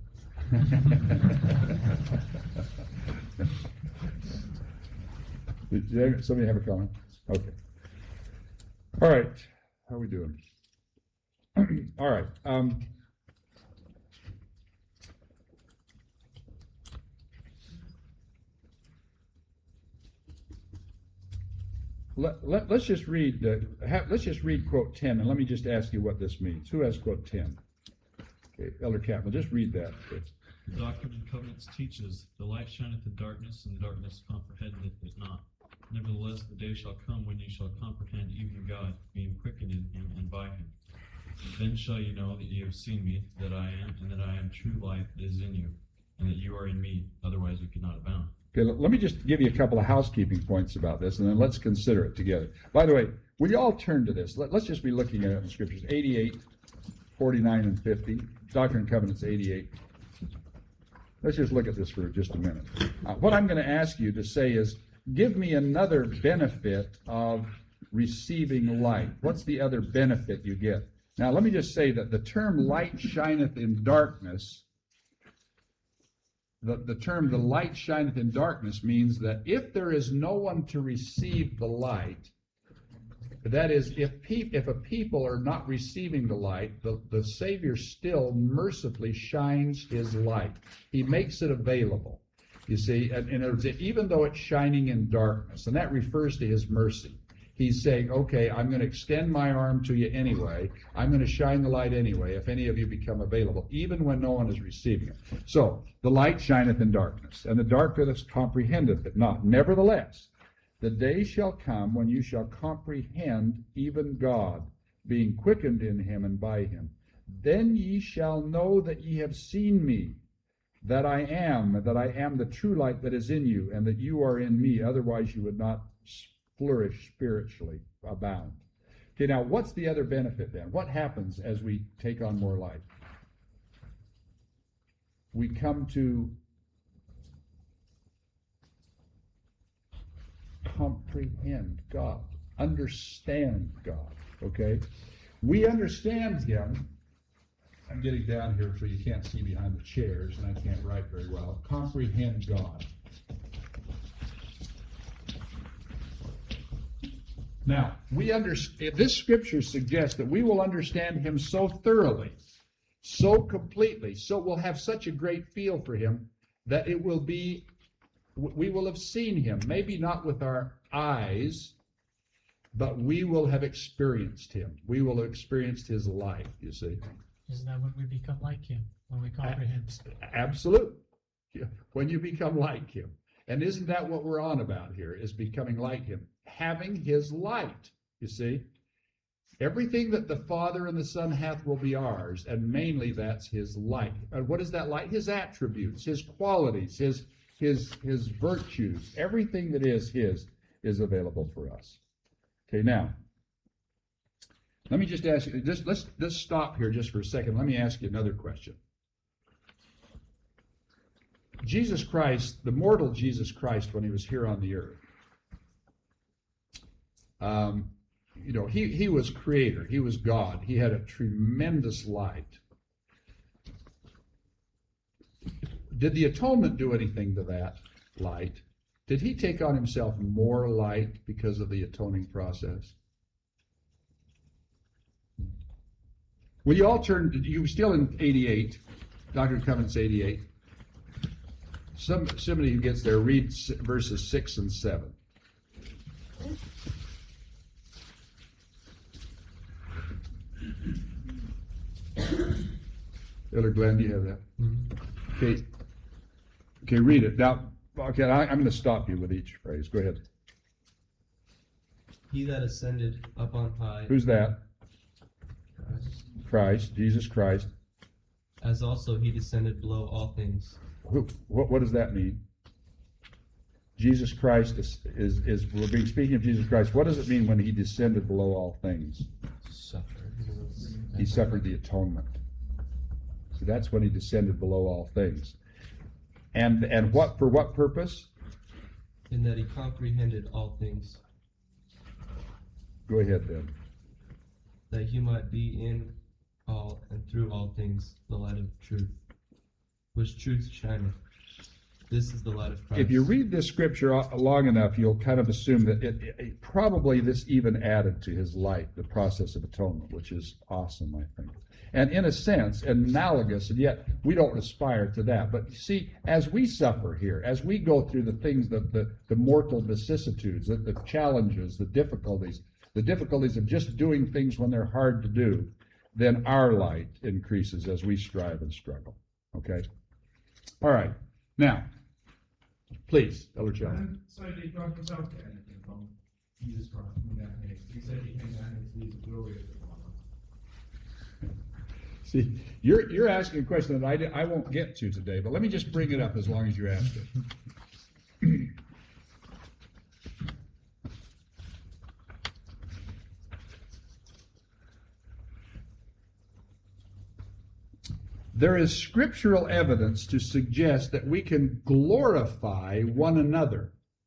Speaker 1: Did somebody have a comment? Okay. All right. How are we doing? All right. Um, let, let, let's just read, uh, ha, let's just read quote ten, and let me just ask you what this means. Who has quote ten? Okay, Elder Captain, just read that. please.
Speaker 11: The Doctrine and Covenants teaches, the light shineth in darkness, and the darkness comprehendeth it not. Nevertheless, the day shall come when ye shall comprehend even God, being quickened in him and by him. Then shall ye know that ye have seen me, that I am, and that I am true life that is in you, and that you are in me, otherwise you could not abound.
Speaker 1: Okay, let me just give you a couple of housekeeping points about this, and then let's consider it together. By the way, will you all turn to this? Let, let's just be looking at it in the scriptures. eighty-eight, forty-nine, and fifty. Doctrine and Covenants eighty-eight. Let's just look at this for just a minute. Uh, what I'm going to ask you to say is, give me another benefit of receiving light. What's the other benefit you get? Now, let me just say that the term light shineth in darkness, the, the term the light shineth in darkness means that if there is no one to receive the light, that is, if pe- if a people are not receiving the light, the, the Savior still mercifully shines his light. He makes it available. You see, and, and it was, even though it's shining in darkness, and that refers to his mercy. He's saying, okay, I'm going to extend my arm to you anyway. I'm going to shine the light anyway, if any of you become available, even when no one is receiving it. So, the light shineth in darkness, and the darkness comprehendeth it not. Nevertheless, the day shall come when you shall comprehend even God, being quickened in him and by him. Then ye shall know that ye have seen me, that I am, that I am the true light that is in you, and that you are in me, otherwise you would not flourish spiritually, abound. Okay, now what's the other benefit then? What happens as we take on more light? We come to comprehend God, understand God, okay? We understand him. I'm getting down here so you can't see behind the chairs, and I can't write very well. Comprehend God. Now, we understand, this scripture suggests that we will understand him so thoroughly, so completely, so we'll have such a great feel for him that it will be, we will have seen him, maybe not with our eyes, but we will have experienced him. We will have experienced his life, you see.
Speaker 3: Isn't that when we become like him? When we comprehend?
Speaker 1: Absolutely. When you become like him. And isn't that what we're on about here, is becoming like him? Having his light, you see. Everything that the Father and the Son hath will be ours, and mainly that's his light. And what is that light? His attributes, his qualities, his his his virtues. Everything that is his is available for us. Okay, now, let me just ask you, just let's let's stop here just for a second. Let me ask you another question. Jesus Christ, the mortal Jesus Christ, when he was here on the earth, um, you know, he, he was creator. He was God. He had a tremendous light. Did the atonement do anything to that light? Did he take on himself more light because of the atoning process? Will you all turn, you were still in eighty-eight, Doctrine and Covenants eighty-eight. Some, somebody who gets there, read verses six and seven. Elder Glenn, do you have that? Mm-hmm. Okay. Okay, read it. Now, okay, I, I'm going to stop you with each phrase. Go ahead.
Speaker 2: He that ascended up on high.
Speaker 1: Who's that?
Speaker 2: Christ.
Speaker 1: Christ, Jesus Christ.
Speaker 2: As also he descended below all things.
Speaker 1: Who, what, what does that mean? Jesus Christ is, is, is, we're being speaking of Jesus Christ. What does it mean when he descended below all things?
Speaker 2: Suffered.
Speaker 1: He suffered the atonement. So that's when he descended below all things. And and what for what purpose?
Speaker 2: In that he comprehended all things,
Speaker 1: Go ahead then.
Speaker 2: that he might be in all and through all things the light of truth, which truth shineth. This is the light of Christ.
Speaker 1: If you read this scripture long enough, you'll kind of assume that it, it, it- probably this even added to his light, the process of atonement, which is awesome, I think. And in a sense, analogous, and yet we don't aspire to that. But you see, as we suffer here, as we go through the things, the, the, the mortal vicissitudes, the, the challenges, the difficulties, the difficulties of just doing things when they're hard to do, then our light increases as we strive and struggle. Okay? All right. Now, please, Elder John.
Speaker 5: And so did God himself get anything from Jesus Christ from down here? He said he came down here to lead the glory of the Father.
Speaker 1: See, you're you're asking a question that I, di- I won't get to today, but let me just bring it up as long as you ask it. There is scriptural evidence to suggest that we can glorify one another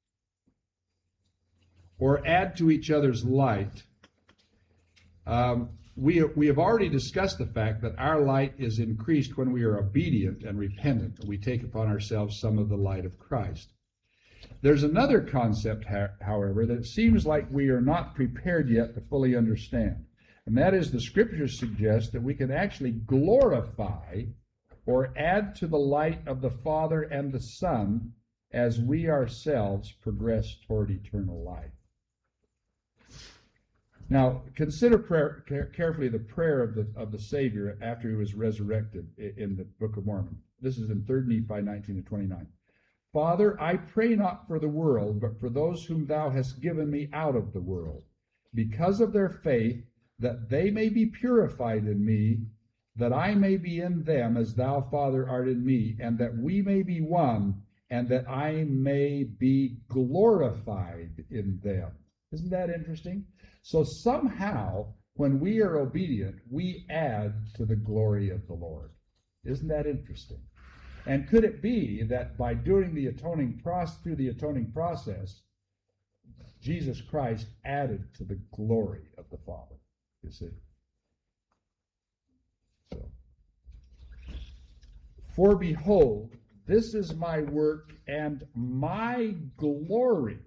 Speaker 1: or add to each other's light. Um, we, we have already discussed the fact that our light is increased when we are obedient and repentant. We take upon ourselves some of the light of Christ. There's another concept, ha- however, that it seems like we are not prepared yet to fully understand. And that is, the scriptures suggest that we can actually glorify or add to the light of the Father and the Son as we ourselves progress toward eternal life. Now, consider prayer, care, carefully the prayer of the, of the Savior after he was resurrected in, in the Book of Mormon. This is in Third Nephi nineteen and twenty-nine. Father, I pray not for the world, but for those whom thou hast given me out of the world, because of their faith, that they may be purified in me, that I may be in them as thou, Father, art in me, and that we may be one, and that I may be glorified in them. Isn't that interesting? So somehow, when we are obedient, we add to the glory of the Lord. Isn't that interesting? And could it be that by doing the atoning process, through the atoning process, Jesus Christ added to the glory of the Father? You see? So, for behold, this is my work and my glory.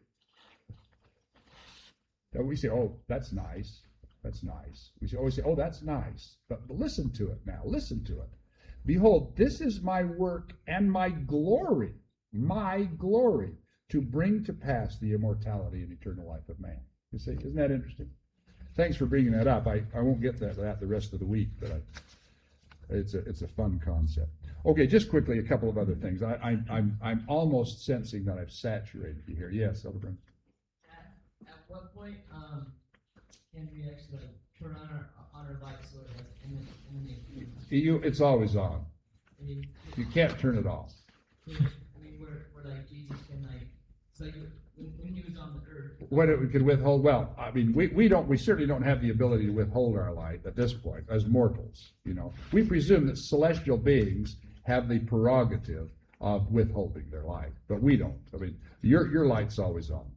Speaker 1: Now we say, oh, that's nice. That's nice. We always say, oh, that's nice. But, but listen to it now. Listen to it. Behold, this is my work and my glory, my glory, to bring to pass the immortality and eternal life of man. You see, isn't that interesting? Thanks for bringing that up. I, I won't get that, that the rest of the week, but I, it's a it's a fun concept. Okay, just quickly, a couple of other things. I, I, I'm I'm almost sensing that I've saturated you here. Yes, Elder Brent.
Speaker 7: At, at what point um, can we actually like turn on our on our light so it like in the in the
Speaker 1: You, it's always on.
Speaker 7: I mean,
Speaker 1: You can't turn it off.
Speaker 7: I mean, where where like Jesus can like it's like when, when he was on the earth.
Speaker 1: What it could withhold, well, I mean, we, we don't, we certainly don't have the ability to withhold our light at this point as mortals, you know. We presume that celestial beings have the prerogative of withholding their light, but we don't. I mean, your, your light's always on.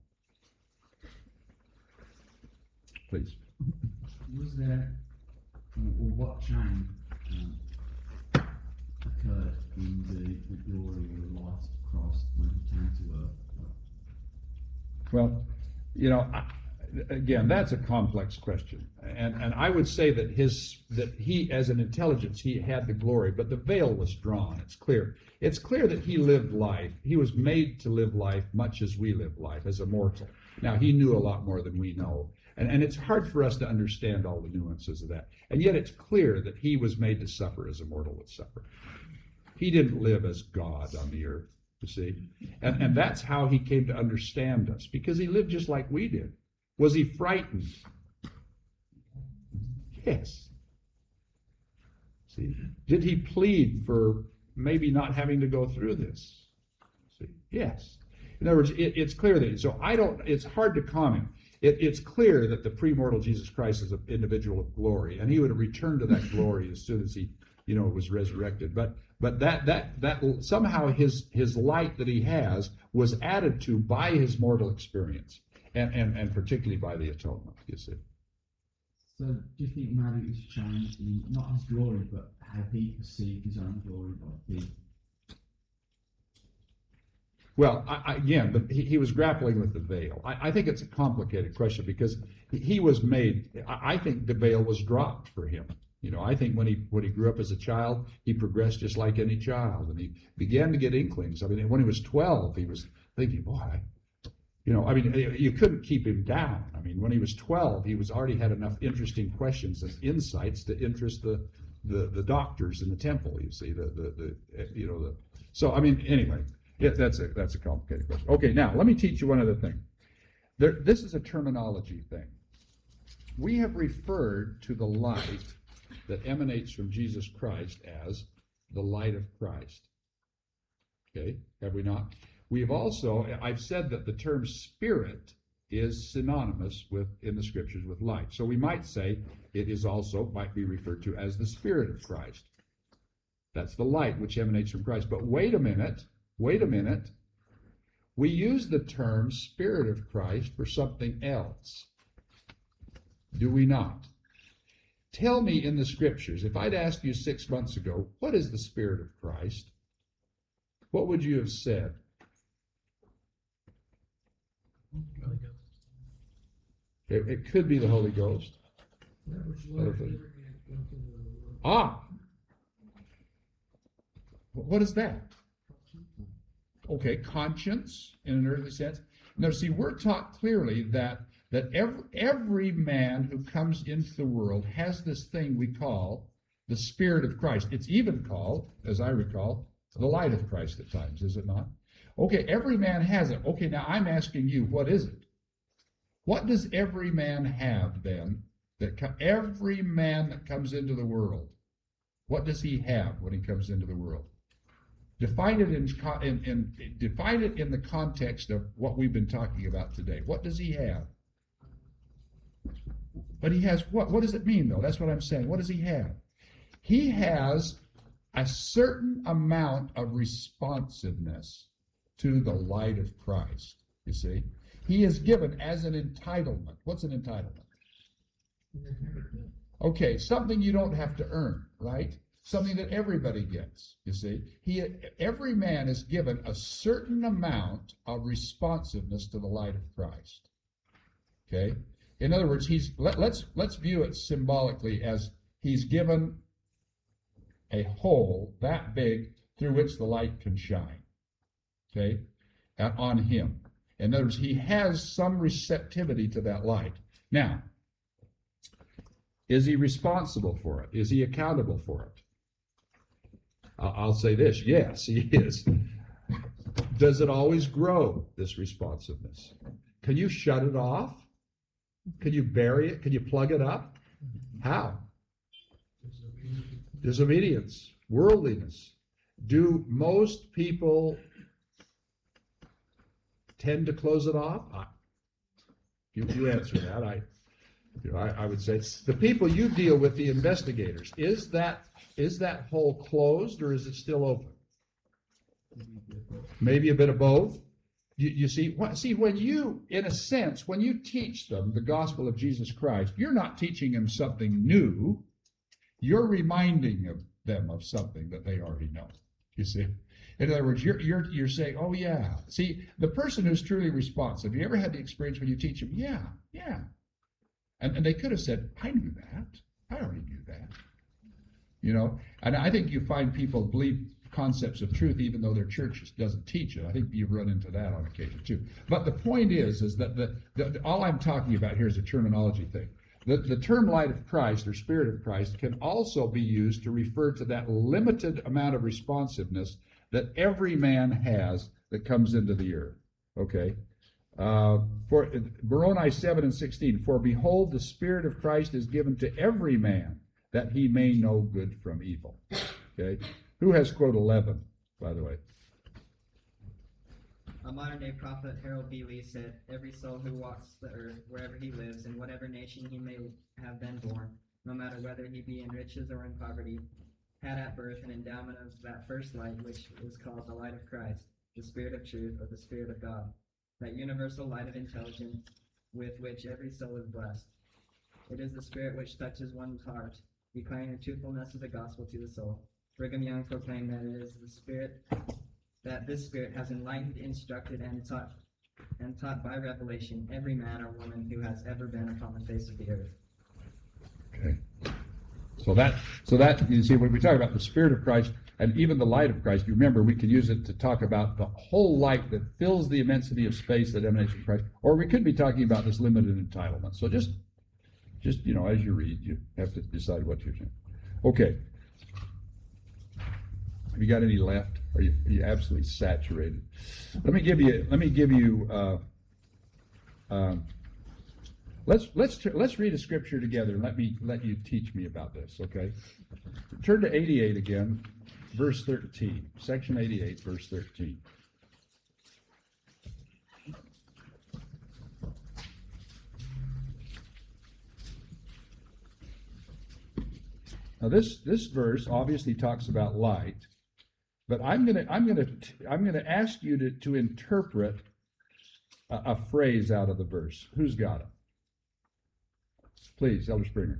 Speaker 1: Please.
Speaker 4: Was there, or what change um, occurred in the, the glory or the light of Christ when he came to earth?
Speaker 1: Well, you know, I, again, that's a complex question, and and I would say that his that he, as an intelligence, he had the glory, but the veil was drawn. It's clear. It's clear that he lived life. He was made to live life much as we live life as a mortal. Now, he knew a lot more than we know, and and it's hard for us to understand all the nuances of that. And yet, it's clear that he was made to suffer as a mortal would suffer. He didn't live as God on the earth. You see, and and that's how he came to understand us, because he lived just like we did. Was he frightened? Yes. See, did he plead for maybe not having to go through this? See, yes. In other words, it, it's clear that. So I don't. It's hard to comment. It, it's clear that the premortal Jesus Christ is an individual of glory, and he would return to that glory as soon as he you know, was resurrected. But but that that that somehow his his light that he has was added to by his mortal experience, and and, and particularly by the atonement. You see.
Speaker 4: So do you think maybe it was changed in not his glory, but how he perceived his own glory by the
Speaker 1: Well, I, I, again, the, he, he was grappling with the veil. I, I think it's a complicated question because he, he was made. I, I think the veil was dropped for him. You know, I think when he when he grew up as a child, he progressed just like any child, and he began to get inklings. I mean, when he was twelve, he was thinking, "Boy, you know, I mean, you couldn't keep him down." I mean, when he was twelve, he was already had enough interesting questions and insights to interest the the, the doctors in the temple. You see, the the, the you know the. So I mean, anyway. Yeah, that's a that's a complicated question. Okay, now let me teach you one other thing. There, this is a terminology thing. We have referred to the light that emanates from Jesus Christ as the light of Christ. Okay, have we not? We have also, I've said that the term spirit is synonymous with in the scriptures with light. So we might say it is also might be referred to as the Spirit of Christ. That's the light which emanates from Christ. But wait a minute. Wait a minute. We use the term Spirit of Christ for something else. Do we not? Tell me in the scriptures, if I'd asked you six months ago, what is the Spirit of Christ? What would you have said? It, it could be the Holy Ghost. Ah! What is that? Okay, conscience in an earthly sense. Now, see, we're taught clearly that that every, every man who comes into the world has this thing we call the Spirit of Christ. It's even called, as I recall, the light of Christ at times, is it not? Okay, every man has it. Okay, now I'm asking you, what is it? What does every man have then? That co- every man that comes into the world, what does he have when he comes into the world? Define it in, in, in define it in the context of what we've been talking about today. What does he have? But he has what? What does it mean, though? That's what I'm saying. What does he have? He has a certain amount of responsiveness to the light of Christ. You see, he is given as an entitlement. What's an entitlement? Okay, something you don't have to earn, right? Something that everybody gets, you see. He, every man is given a certain amount of responsiveness to the light of Christ. Okay? In other words, he's let, let's let's view it symbolically as he's given a hole that big through which the light can shine. Okay? And on him. In other words, he has some receptivity to that light. Now, is he responsible for it? Is he accountable for it? I'll say this, yes, he is. Does it always grow, this responsiveness? Can you shut it off? Can you bury it? Can you plug it up? How? Disobedience, worldliness. Do most people tend to close it off? I, you, you answer that. I, you know, I, I would say the people you deal with, the investigators, is that is that hole closed or is it still open? Maybe a bit of both. You, you see, what, see when you, in a sense, when you teach them the gospel of Jesus Christ, you're not teaching them something new. You're reminding of them of something that they already know. You see, in other words, you're you're you're saying, oh yeah. See, the person who's truly responsive. You ever had the experience when you teach them? Yeah, yeah. And, and they could have said, I knew that. I already knew that. You know, and I think you find people believe concepts of truth even though their church doesn't teach it. I think you've run into that on occasion too. But the point is, is that the, the all I'm talking about here is a terminology thing. The, the term light of Christ or Spirit of Christ can also be used to refer to that limited amount of responsiveness that every man has that comes into the earth. Okay? Uh, for Moroni seven and sixteen, for behold, the Spirit of Christ is given to every man that he may know good from evil. Okay? Who has quote eleven, by the way?
Speaker 12: A modern-day prophet, Harold B. Lee, said, every soul who walks the earth, wherever he lives, in whatever nation he may have been born, no matter whether he be in riches or in poverty, had at birth an endowment of that first light which is called the light of Christ, the Spirit of truth, or the Spirit of God, that universal light of intelligence with which every soul is blessed. It is the Spirit which touches one's heart, declaring the truthfulness of the gospel to the soul. Brigham Young proclaimed that it is the Spirit, that this Spirit has enlightened, instructed, and taught, and taught by revelation every man or woman who has ever been upon the face of the earth.
Speaker 1: Okay. So that, so that, you see, when we talk about the Spirit of Christ and even the light of Christ, you remember we can use it to talk about the whole light that fills the immensity of space that emanates from Christ, or we could be talking about this limited entitlement. So just, just, you know, as you read, you have to decide what you're saying. Okay. Have you got any left? Are you, are you absolutely saturated? Let me give you, let me give you, uh, um, Let's let's let's read a scripture together and let me let you teach me about this, okay? Turn to eighty-eight again, verse thirteen. Section eighty-eight, verse thirteen. Now this this verse obviously talks about light, but I'm gonna I'm gonna I'm gonna ask you to to interpret a, a phrase out of the verse. Who's got it? Please, Elder Springer.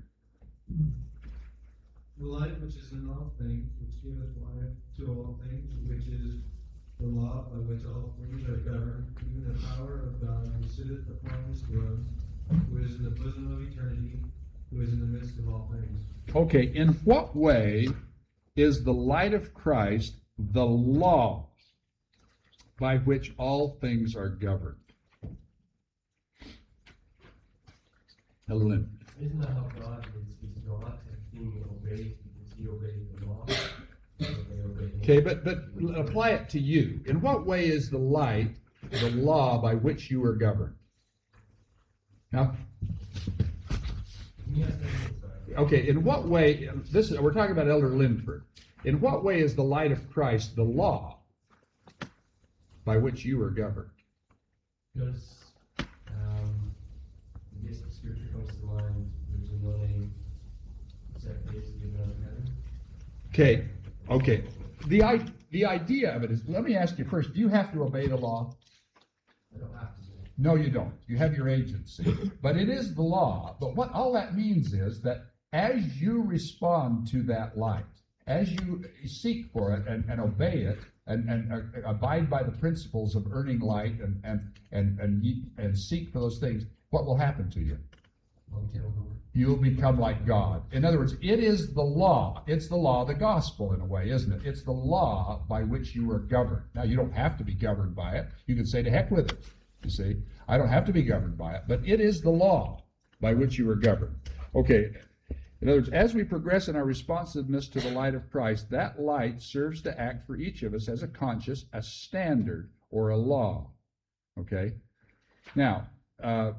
Speaker 5: The light which is in all things, which giveth life to all things, which is the law by which all things are governed, even the power of God who sitteth upon his throne, who is in the bosom of eternity, who is in the midst of all things.
Speaker 1: Okay, in what way is the light of Christ the law by which all things are governed? Elder Lynn.
Speaker 2: Isn't that how God is? He's not being obeyed because he obeyed the law.
Speaker 1: Okay, but but apply it to you. In what way is the light the law by which you are governed? Now, okay, in what way? This is we're talking about Elder Linford. In what way is the light of Christ the law by which you are governed?
Speaker 2: Because um, I guess the scripture comes to mind. There's no name set place given under heaven.
Speaker 1: Okay, okay. The I, the idea of it is, let me ask you first, do you have to obey the law?
Speaker 2: I don't have to.
Speaker 1: No, you don't. You have your agency. But it is the law. But what all that means is that as you respond to that light, as you seek for it and, and obey it and, and uh, abide by the principles of earning light and, and, and, and, and seek for those things, what will happen to you? You'll become like God. In other words, it is the law. It's the law of the gospel in a way, isn't it? It's the law by which you are governed. Now, you don't have to be governed by it. You can say, to heck with it. You see, I don't have to be governed by it, but it is the law by which you are governed. Okay. In other words, as we progress in our responsiveness to the light of Christ, that light serves to act for each of us as a conscience, a standard, or a law. Okay? Now, uh,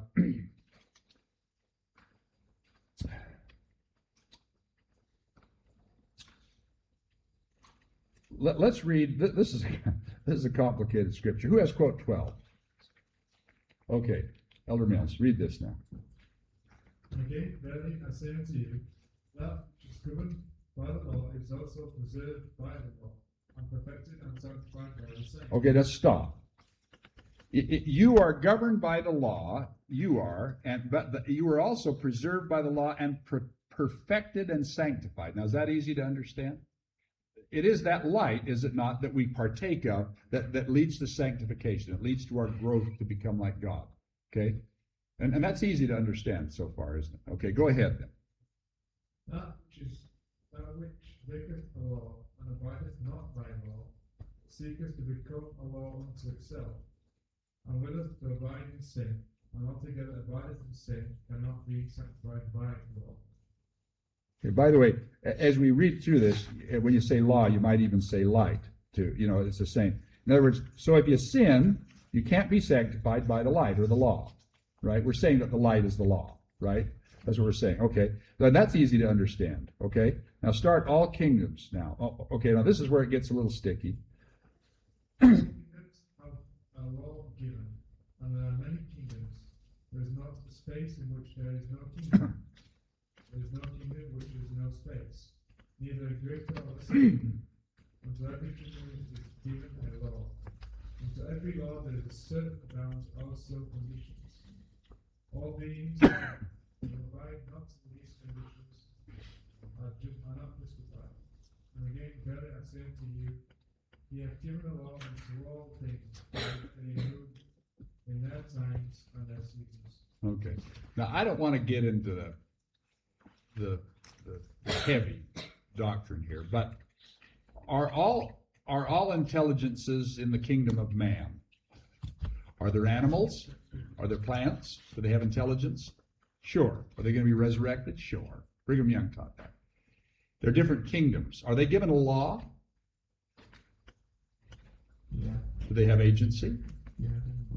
Speaker 1: let, us read, this is, this is a complicated scripture. Who has quote twelve? Okay, Elder Mills, read this now.
Speaker 5: Again, verily I say unto you, that which is given by the law is also preserved by the law, and perfected and sanctified by the same.
Speaker 1: Okay, let's stop. It, it, you are governed by the law, you are, and but the, you are also preserved by the law and per, perfected and sanctified. Now, is that easy to understand? It is that light, is it not, that we partake of that, that leads to sanctification. It leads to our growth to become like God. Okay? And, and that's easy to understand so far, isn't it? Okay, go ahead then.
Speaker 5: That which is that which maketh a law, and abideth not by law, seeketh to become a law unto itself, and willeth to abide in sin, and altogether abideth in sin, cannot be sanctified by law.
Speaker 1: Okay, by the way, as we read through this, when you say law, you might even say light, too. You know, it's the same. In other words, so if you sin, you can't be sanctified by the light or the law, right? We're saying that the light is the law, right? That's what we're saying. Okay, then that's easy to understand. Okay, now start all kingdoms now. Oh, okay, now this is where it gets a little sticky.
Speaker 5: Kingdoms have a law given, and there are many kingdoms. There is not a space in which there is no kingdom. There is no kingdom which is no space. neither greater or lesser. Unto every kingdom is given a law. And to every law there is a certain amount, also conditions. All beings who abide not in these conditions are, ju- are not justified. And again, verily I say unto you, He hath given a law unto all things, that they move in their times and their seasons.
Speaker 1: Okay. Now, I don't want to get into the, the, the heavy doctrine here, but are all, are all intelligences in the kingdom of man? Are there animals? Are there plants? Do they have intelligence? Sure. Are they going to be resurrected? Sure. Brigham Young taught that. They're different kingdoms. Are they given a law?
Speaker 4: Yeah.
Speaker 1: Do they have agency?
Speaker 4: Yeah.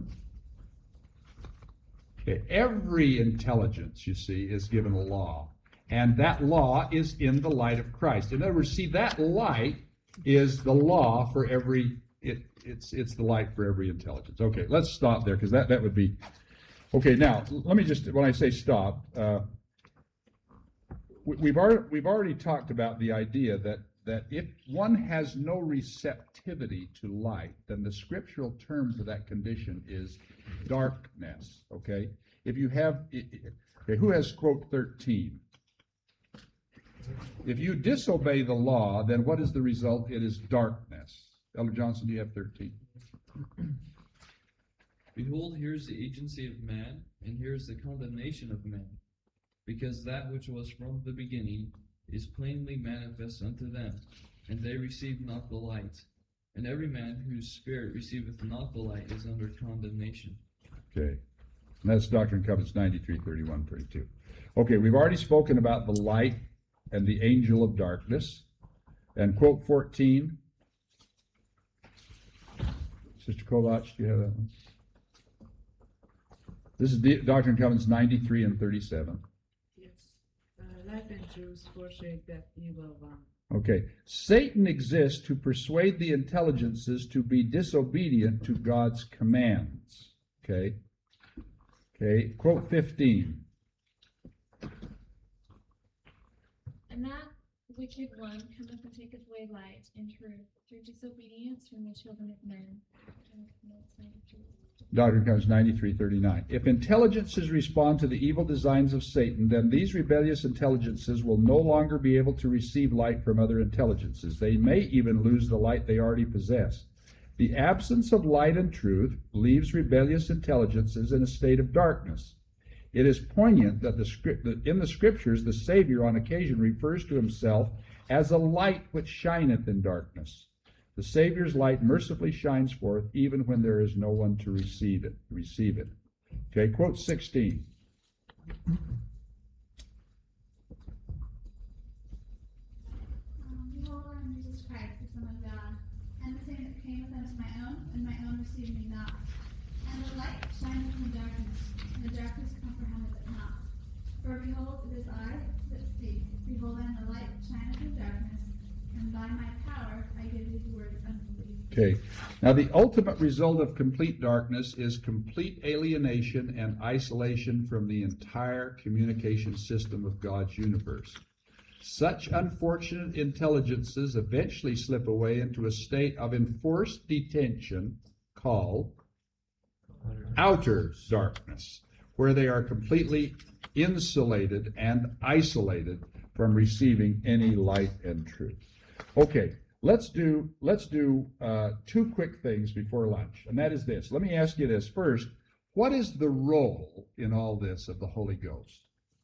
Speaker 1: Okay. Every intelligence, you see, is given a law. And that law is in the light of Christ. In other words, see, that light is the law for every, it, it's, it's the light for every intelligence. Okay, let's stop there, because that, that would be, okay, now, let me just, when I say stop, uh, we, we've, already, we've already talked about the idea that, that if one has no receptivity to light, then the scriptural term for that condition is darkness, okay? If you have, okay, who has quote thirteen? If you disobey the law, then what is the result? It is darkness. Elder Johnson, do you have thirteen?
Speaker 13: Behold, here is the agency of man, and here is the condemnation of man. Because that which was from the beginning is plainly manifest unto them, and they receive not the light. And every man whose spirit receiveth not the light is under condemnation.
Speaker 1: Okay. And that's Doctrine and Covenants ninety-three, thirty-one, thirty-two. Okay, we've already spoken about the light and the angel of darkness. And quote fourteen. Sister Kovach, do you have that one? This is the Doctrine and Covenants ninety-three and thirty-seven.
Speaker 14: Yes. Uh, light and truth forsake that evil one.
Speaker 1: Okay. Satan exists to persuade the intelligences to be disobedient to God's commands. Okay. Okay. Quote fifteen.
Speaker 15: And that wicked one cometh and taketh away light and truth through disobedience from the children of men.
Speaker 1: Doctrine and Covenants ninety-three, thirty-nine. If intelligences respond to the evil designs of Satan, then these rebellious intelligences will no longer be able to receive light from other intelligences. They may even lose the light they already possess. The absence of light and truth leaves rebellious intelligences in a state of darkness. It is poignant that, the script, that in the Scriptures the Savior on occasion refers to himself as a light which shineth in darkness. The Savior's light mercifully shines forth even when there is no one to receive it. Receive it. Okay, quote sixteen.
Speaker 16: Um, Behold, I am Jesus Christ, the Son of God, and the same that came unto my own, and my own received me not. And the light shineth in the darkness, and the darkness comprehendeth it not. For behold, it is I that speak. Behold, I am the light shineth in darkness, and by my power I give these words unto thee.
Speaker 1: Okay. Now, the ultimate result of complete darkness is complete alienation and isolation from the entire communication system of God's universe. Such unfortunate intelligences eventually slip away into a state of enforced detention called outer darkness, where they are completely insulated and isolated from receiving any light and truth. Okay, let's do let's do uh, two quick things before lunch, and that is this. Let me ask you this first. What is the role in all this of the Holy Ghost?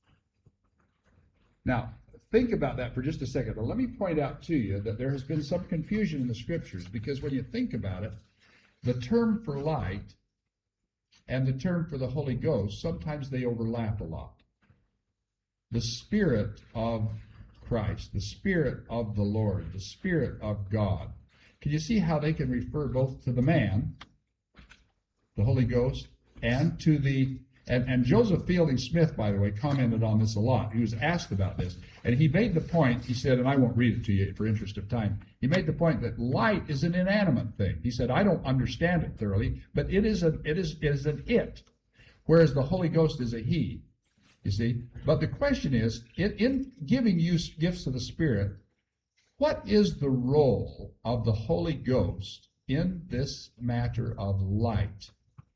Speaker 1: Now, think about that for just a second. Now, let me point out to you that there has been some confusion in the Scriptures, because when you think about it, the term for light and the term for the Holy Ghost, sometimes they overlap a lot. The Spirit of Christ, the Spirit of the Lord, the Spirit of God. Can you see how they can refer both to the man, the Holy Ghost, and to the, and, and Joseph Fielding Smith, by the way, commented on this a lot. He was asked about this, and he made the point, he said, and I won't read it to you for interest of time, he made the point that light is an inanimate thing. He said, I don't understand it thoroughly, but it is, a, it is, it is an it, whereas the Holy Ghost is a he. You see? But the question is, in, in giving you gifts of the Spirit, What is the role of the Holy Ghost in this matter of light?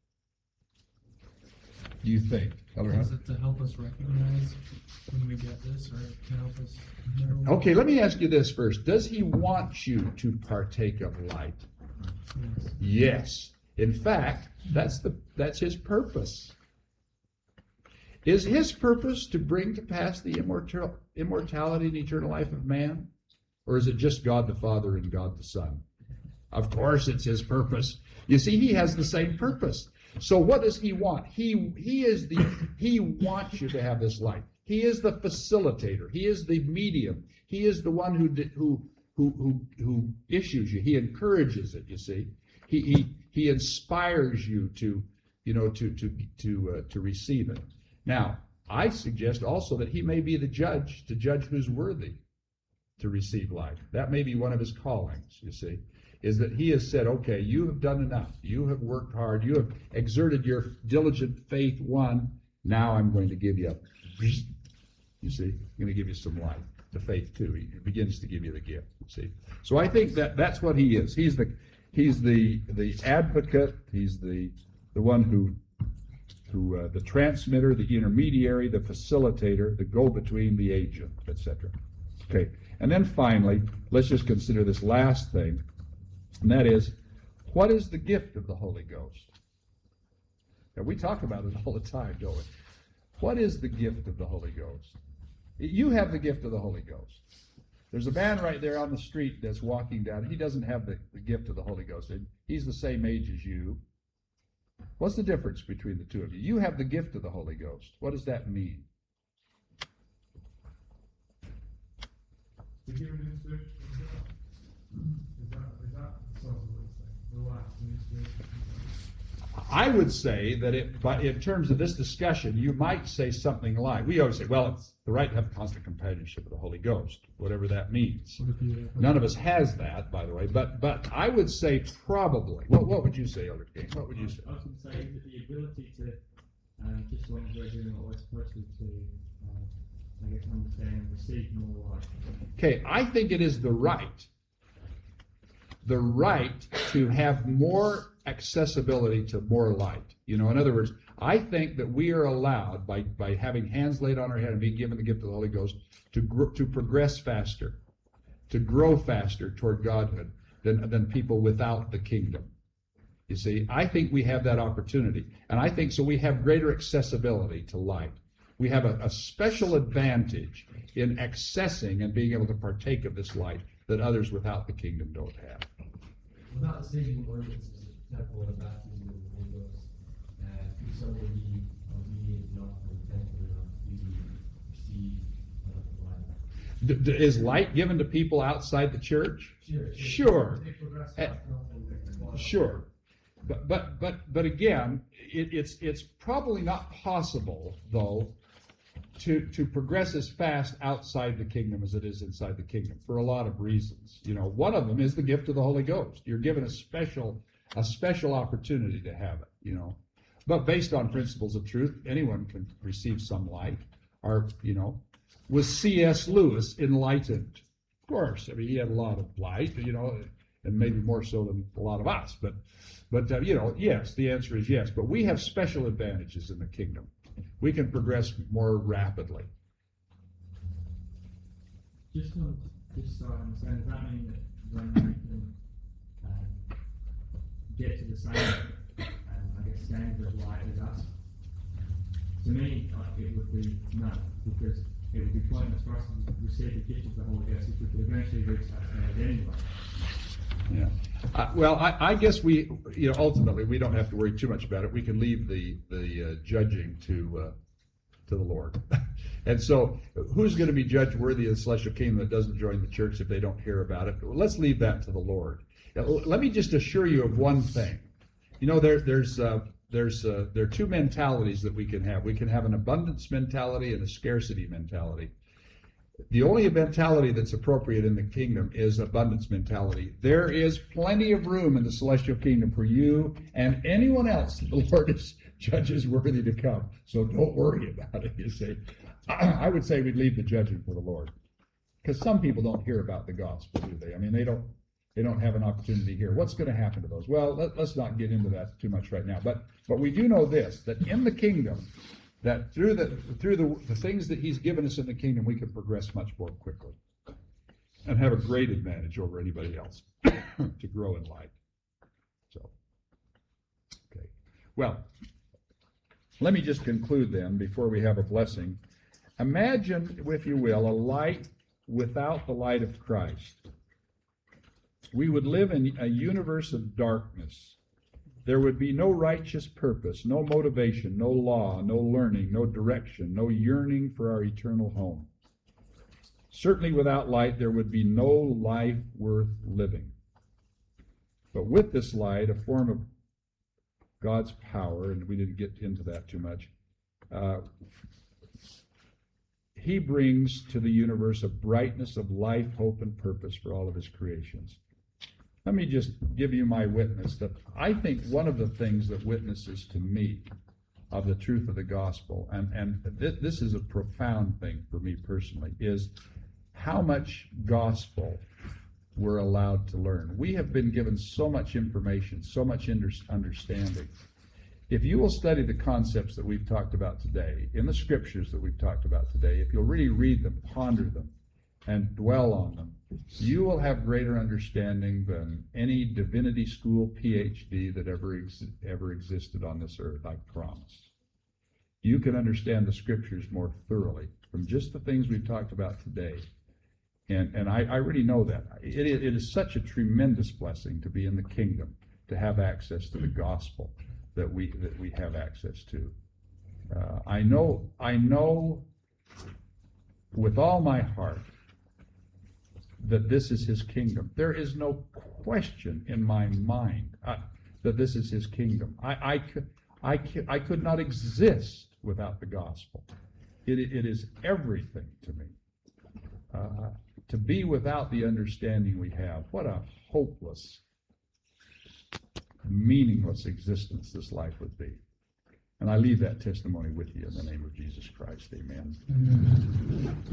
Speaker 1: Do you think? Elder Hunt?
Speaker 6: Is it to help us recognize when we get this, or to help us know?
Speaker 1: Okay, let me ask you this first. Does he want you to partake of light?
Speaker 6: Yes.
Speaker 1: Yes. In fact, that's the that's his purpose. Is his purpose to bring to pass the immortal, immortality and eternal life of man? Or is it just God the Father and God the Son? Of course it's his purpose. You see, he has the same purpose. So what does he want? He he is the he wants you to have this light. He is the facilitator. He is the medium. He is the one who who who who, who issues you. He encourages it, you see. He he he inspires you to, you know, to to to uh, to receive it. Now, I suggest also that he may be the judge to judge who's worthy to receive life. That may be one of his callings, you see, is that he has said, okay, you have done enough. You have worked hard. You have exerted your diligent faith won. Now I'm going to give you, you see, I'm going to give you some life. The faith too. He begins to give you the gift, you see. So I think that that's what he is. He's the he's the the advocate. He's the the one who who uh, the transmitter, the intermediary, the facilitator, the go-between, the agent, et cetera. Okay. And then finally, let's just consider this last thing, and that is, what is the gift of the Holy Ghost? Now, we talk about it all the time, don't we? What is the gift of the Holy Ghost? You have the gift of the Holy Ghost. There's a man right there on the street that's walking down. He doesn't have the, the gift of the Holy Ghost. He's the same age as you. What's the difference between the two of you? You have the gift of the Holy Ghost. What does that mean?
Speaker 5: The given inspiration of God. Is that, is that sort of what it's saying? The life and inspiration of God.
Speaker 1: I would say that it, but in terms of this discussion, you might say something like, we always say, well, it's the right to have constant companionship of the Holy Ghost, whatever that means. None of us has that, by the way, but but I would say probably. What what would you say, Elder King? What would you say?
Speaker 8: I was going to say that the ability to, um, just as long as we're doing what we're supposed to, to uh, I guess understand and receive more light.
Speaker 1: Okay, I think it is the right, the right to have more accessibility to more light. You know, in other words, I think that we are allowed, by, by having hands laid on our head and being given the gift of the Holy Ghost, to gr- to progress faster, to grow faster toward Godhood than, than people without the kingdom. You see, I think we have that opportunity. And I think so we have greater accessibility to light. We have a, a special advantage in accessing and being able to partake of this light that others without the kingdom don't have.
Speaker 2: Without receiving ordinances of temple and baptism of the Holy Ghost, uh, if someone be obedient enough and thankful enough to receive uh, the light.
Speaker 1: D- d- is light given to people outside the church?
Speaker 2: Sure.
Speaker 1: Sure.
Speaker 2: They progress
Speaker 1: Uh,
Speaker 2: fast enough and
Speaker 1: Sure. But but but but again, it, it's it's probably not possible though to to progress as fast outside the kingdom as it is inside the kingdom for a lot of reasons. You know, one of them is the gift of the Holy Ghost. You're given a special a special opportunity to have it. You know, but based on principles of truth, anyone can receive some light. Or you know, was C S Lewis enlightened? Of course. I mean, he had a lot of light. You know, and maybe more so than a lot of us. But but uh, you know, yes, the answer is yes. But we have special advantages in the kingdom. We can progress more rapidly.
Speaker 8: Just to, just so I understand, does that mean that when we can um, get to the same, um, I guess, standard of light as us? To me, like, it would be no, because it would be pointless for us to receive the gift of the Holy Ghost if we could eventually reach that standard anyway.
Speaker 1: Yeah. Uh, well, I, I guess we, you know, ultimately we don't have to worry too much about it. We can leave the the uh, judging to uh, to the Lord. And so, who's going to be judged worthy of the celestial kingdom that doesn't join the church if they don't hear about it? Let's leave that to the Lord. Now, let me just assure you of one thing. You know, there there's uh, there's uh, there are two mentalities that we can have. We can have an abundance mentality and a scarcity mentality. The only mentality that's appropriate in the kingdom is abundance mentality. There is plenty of room in the celestial kingdom for you and anyone else that the Lord is judges worthy to come. So don't worry about it, you see. I would say we'd leave the judging for the Lord. because some people don't hear about the gospel, do they? I mean, they don't they don't have an opportunity to hear. What's going to happen to those? Well, let, let's not get into that too much right now. But but we do know this, that in the kingdom, that through the through the, the things that he's given us in the kingdom, we can progress much more quickly and have a great advantage over anybody else to grow in light. So, okay. Well, let me just conclude then before we have a blessing. Imagine, if you will, a light without the light of Christ. We would live in a universe of darkness. There would be no righteous purpose, no motivation, no law, no learning, no direction, no yearning for our eternal home. Certainly without light, there would be no life worth living. But with this light, a form of God's power, and we didn't get into that too much, uh, he brings to the universe a brightness of life, hope, and purpose for all of his creations. Let me just give you my witness that I think one of the things that witnesses to me of the truth of the gospel, and, and th- this is a profound thing for me personally, is how much gospel we're allowed to learn. We have been given so much information, so much under- understanding. If you will study the concepts that we've talked about today, in the scriptures that we've talked about today, if you'll really read them, ponder them, and dwell on them, you will have greater understanding than any divinity school P H D that ever ex- ever existed on this earth, I promise. You can understand the scriptures more thoroughly from just the things we've talked about today. And and I, I really know that. It, it is such a tremendous blessing to be in the kingdom, to have access to the gospel that we that we have access to. Uh, I know I know with all my heart that this is his kingdom. There is no question in my mind uh, that this is his kingdom. I I could I could, I could not exist without the gospel. It it is everything to me. Uh, to be without the understanding we have, what a hopeless, meaningless existence this life would be. And I leave that testimony with you in the name of Jesus Christ. Amen. Amen.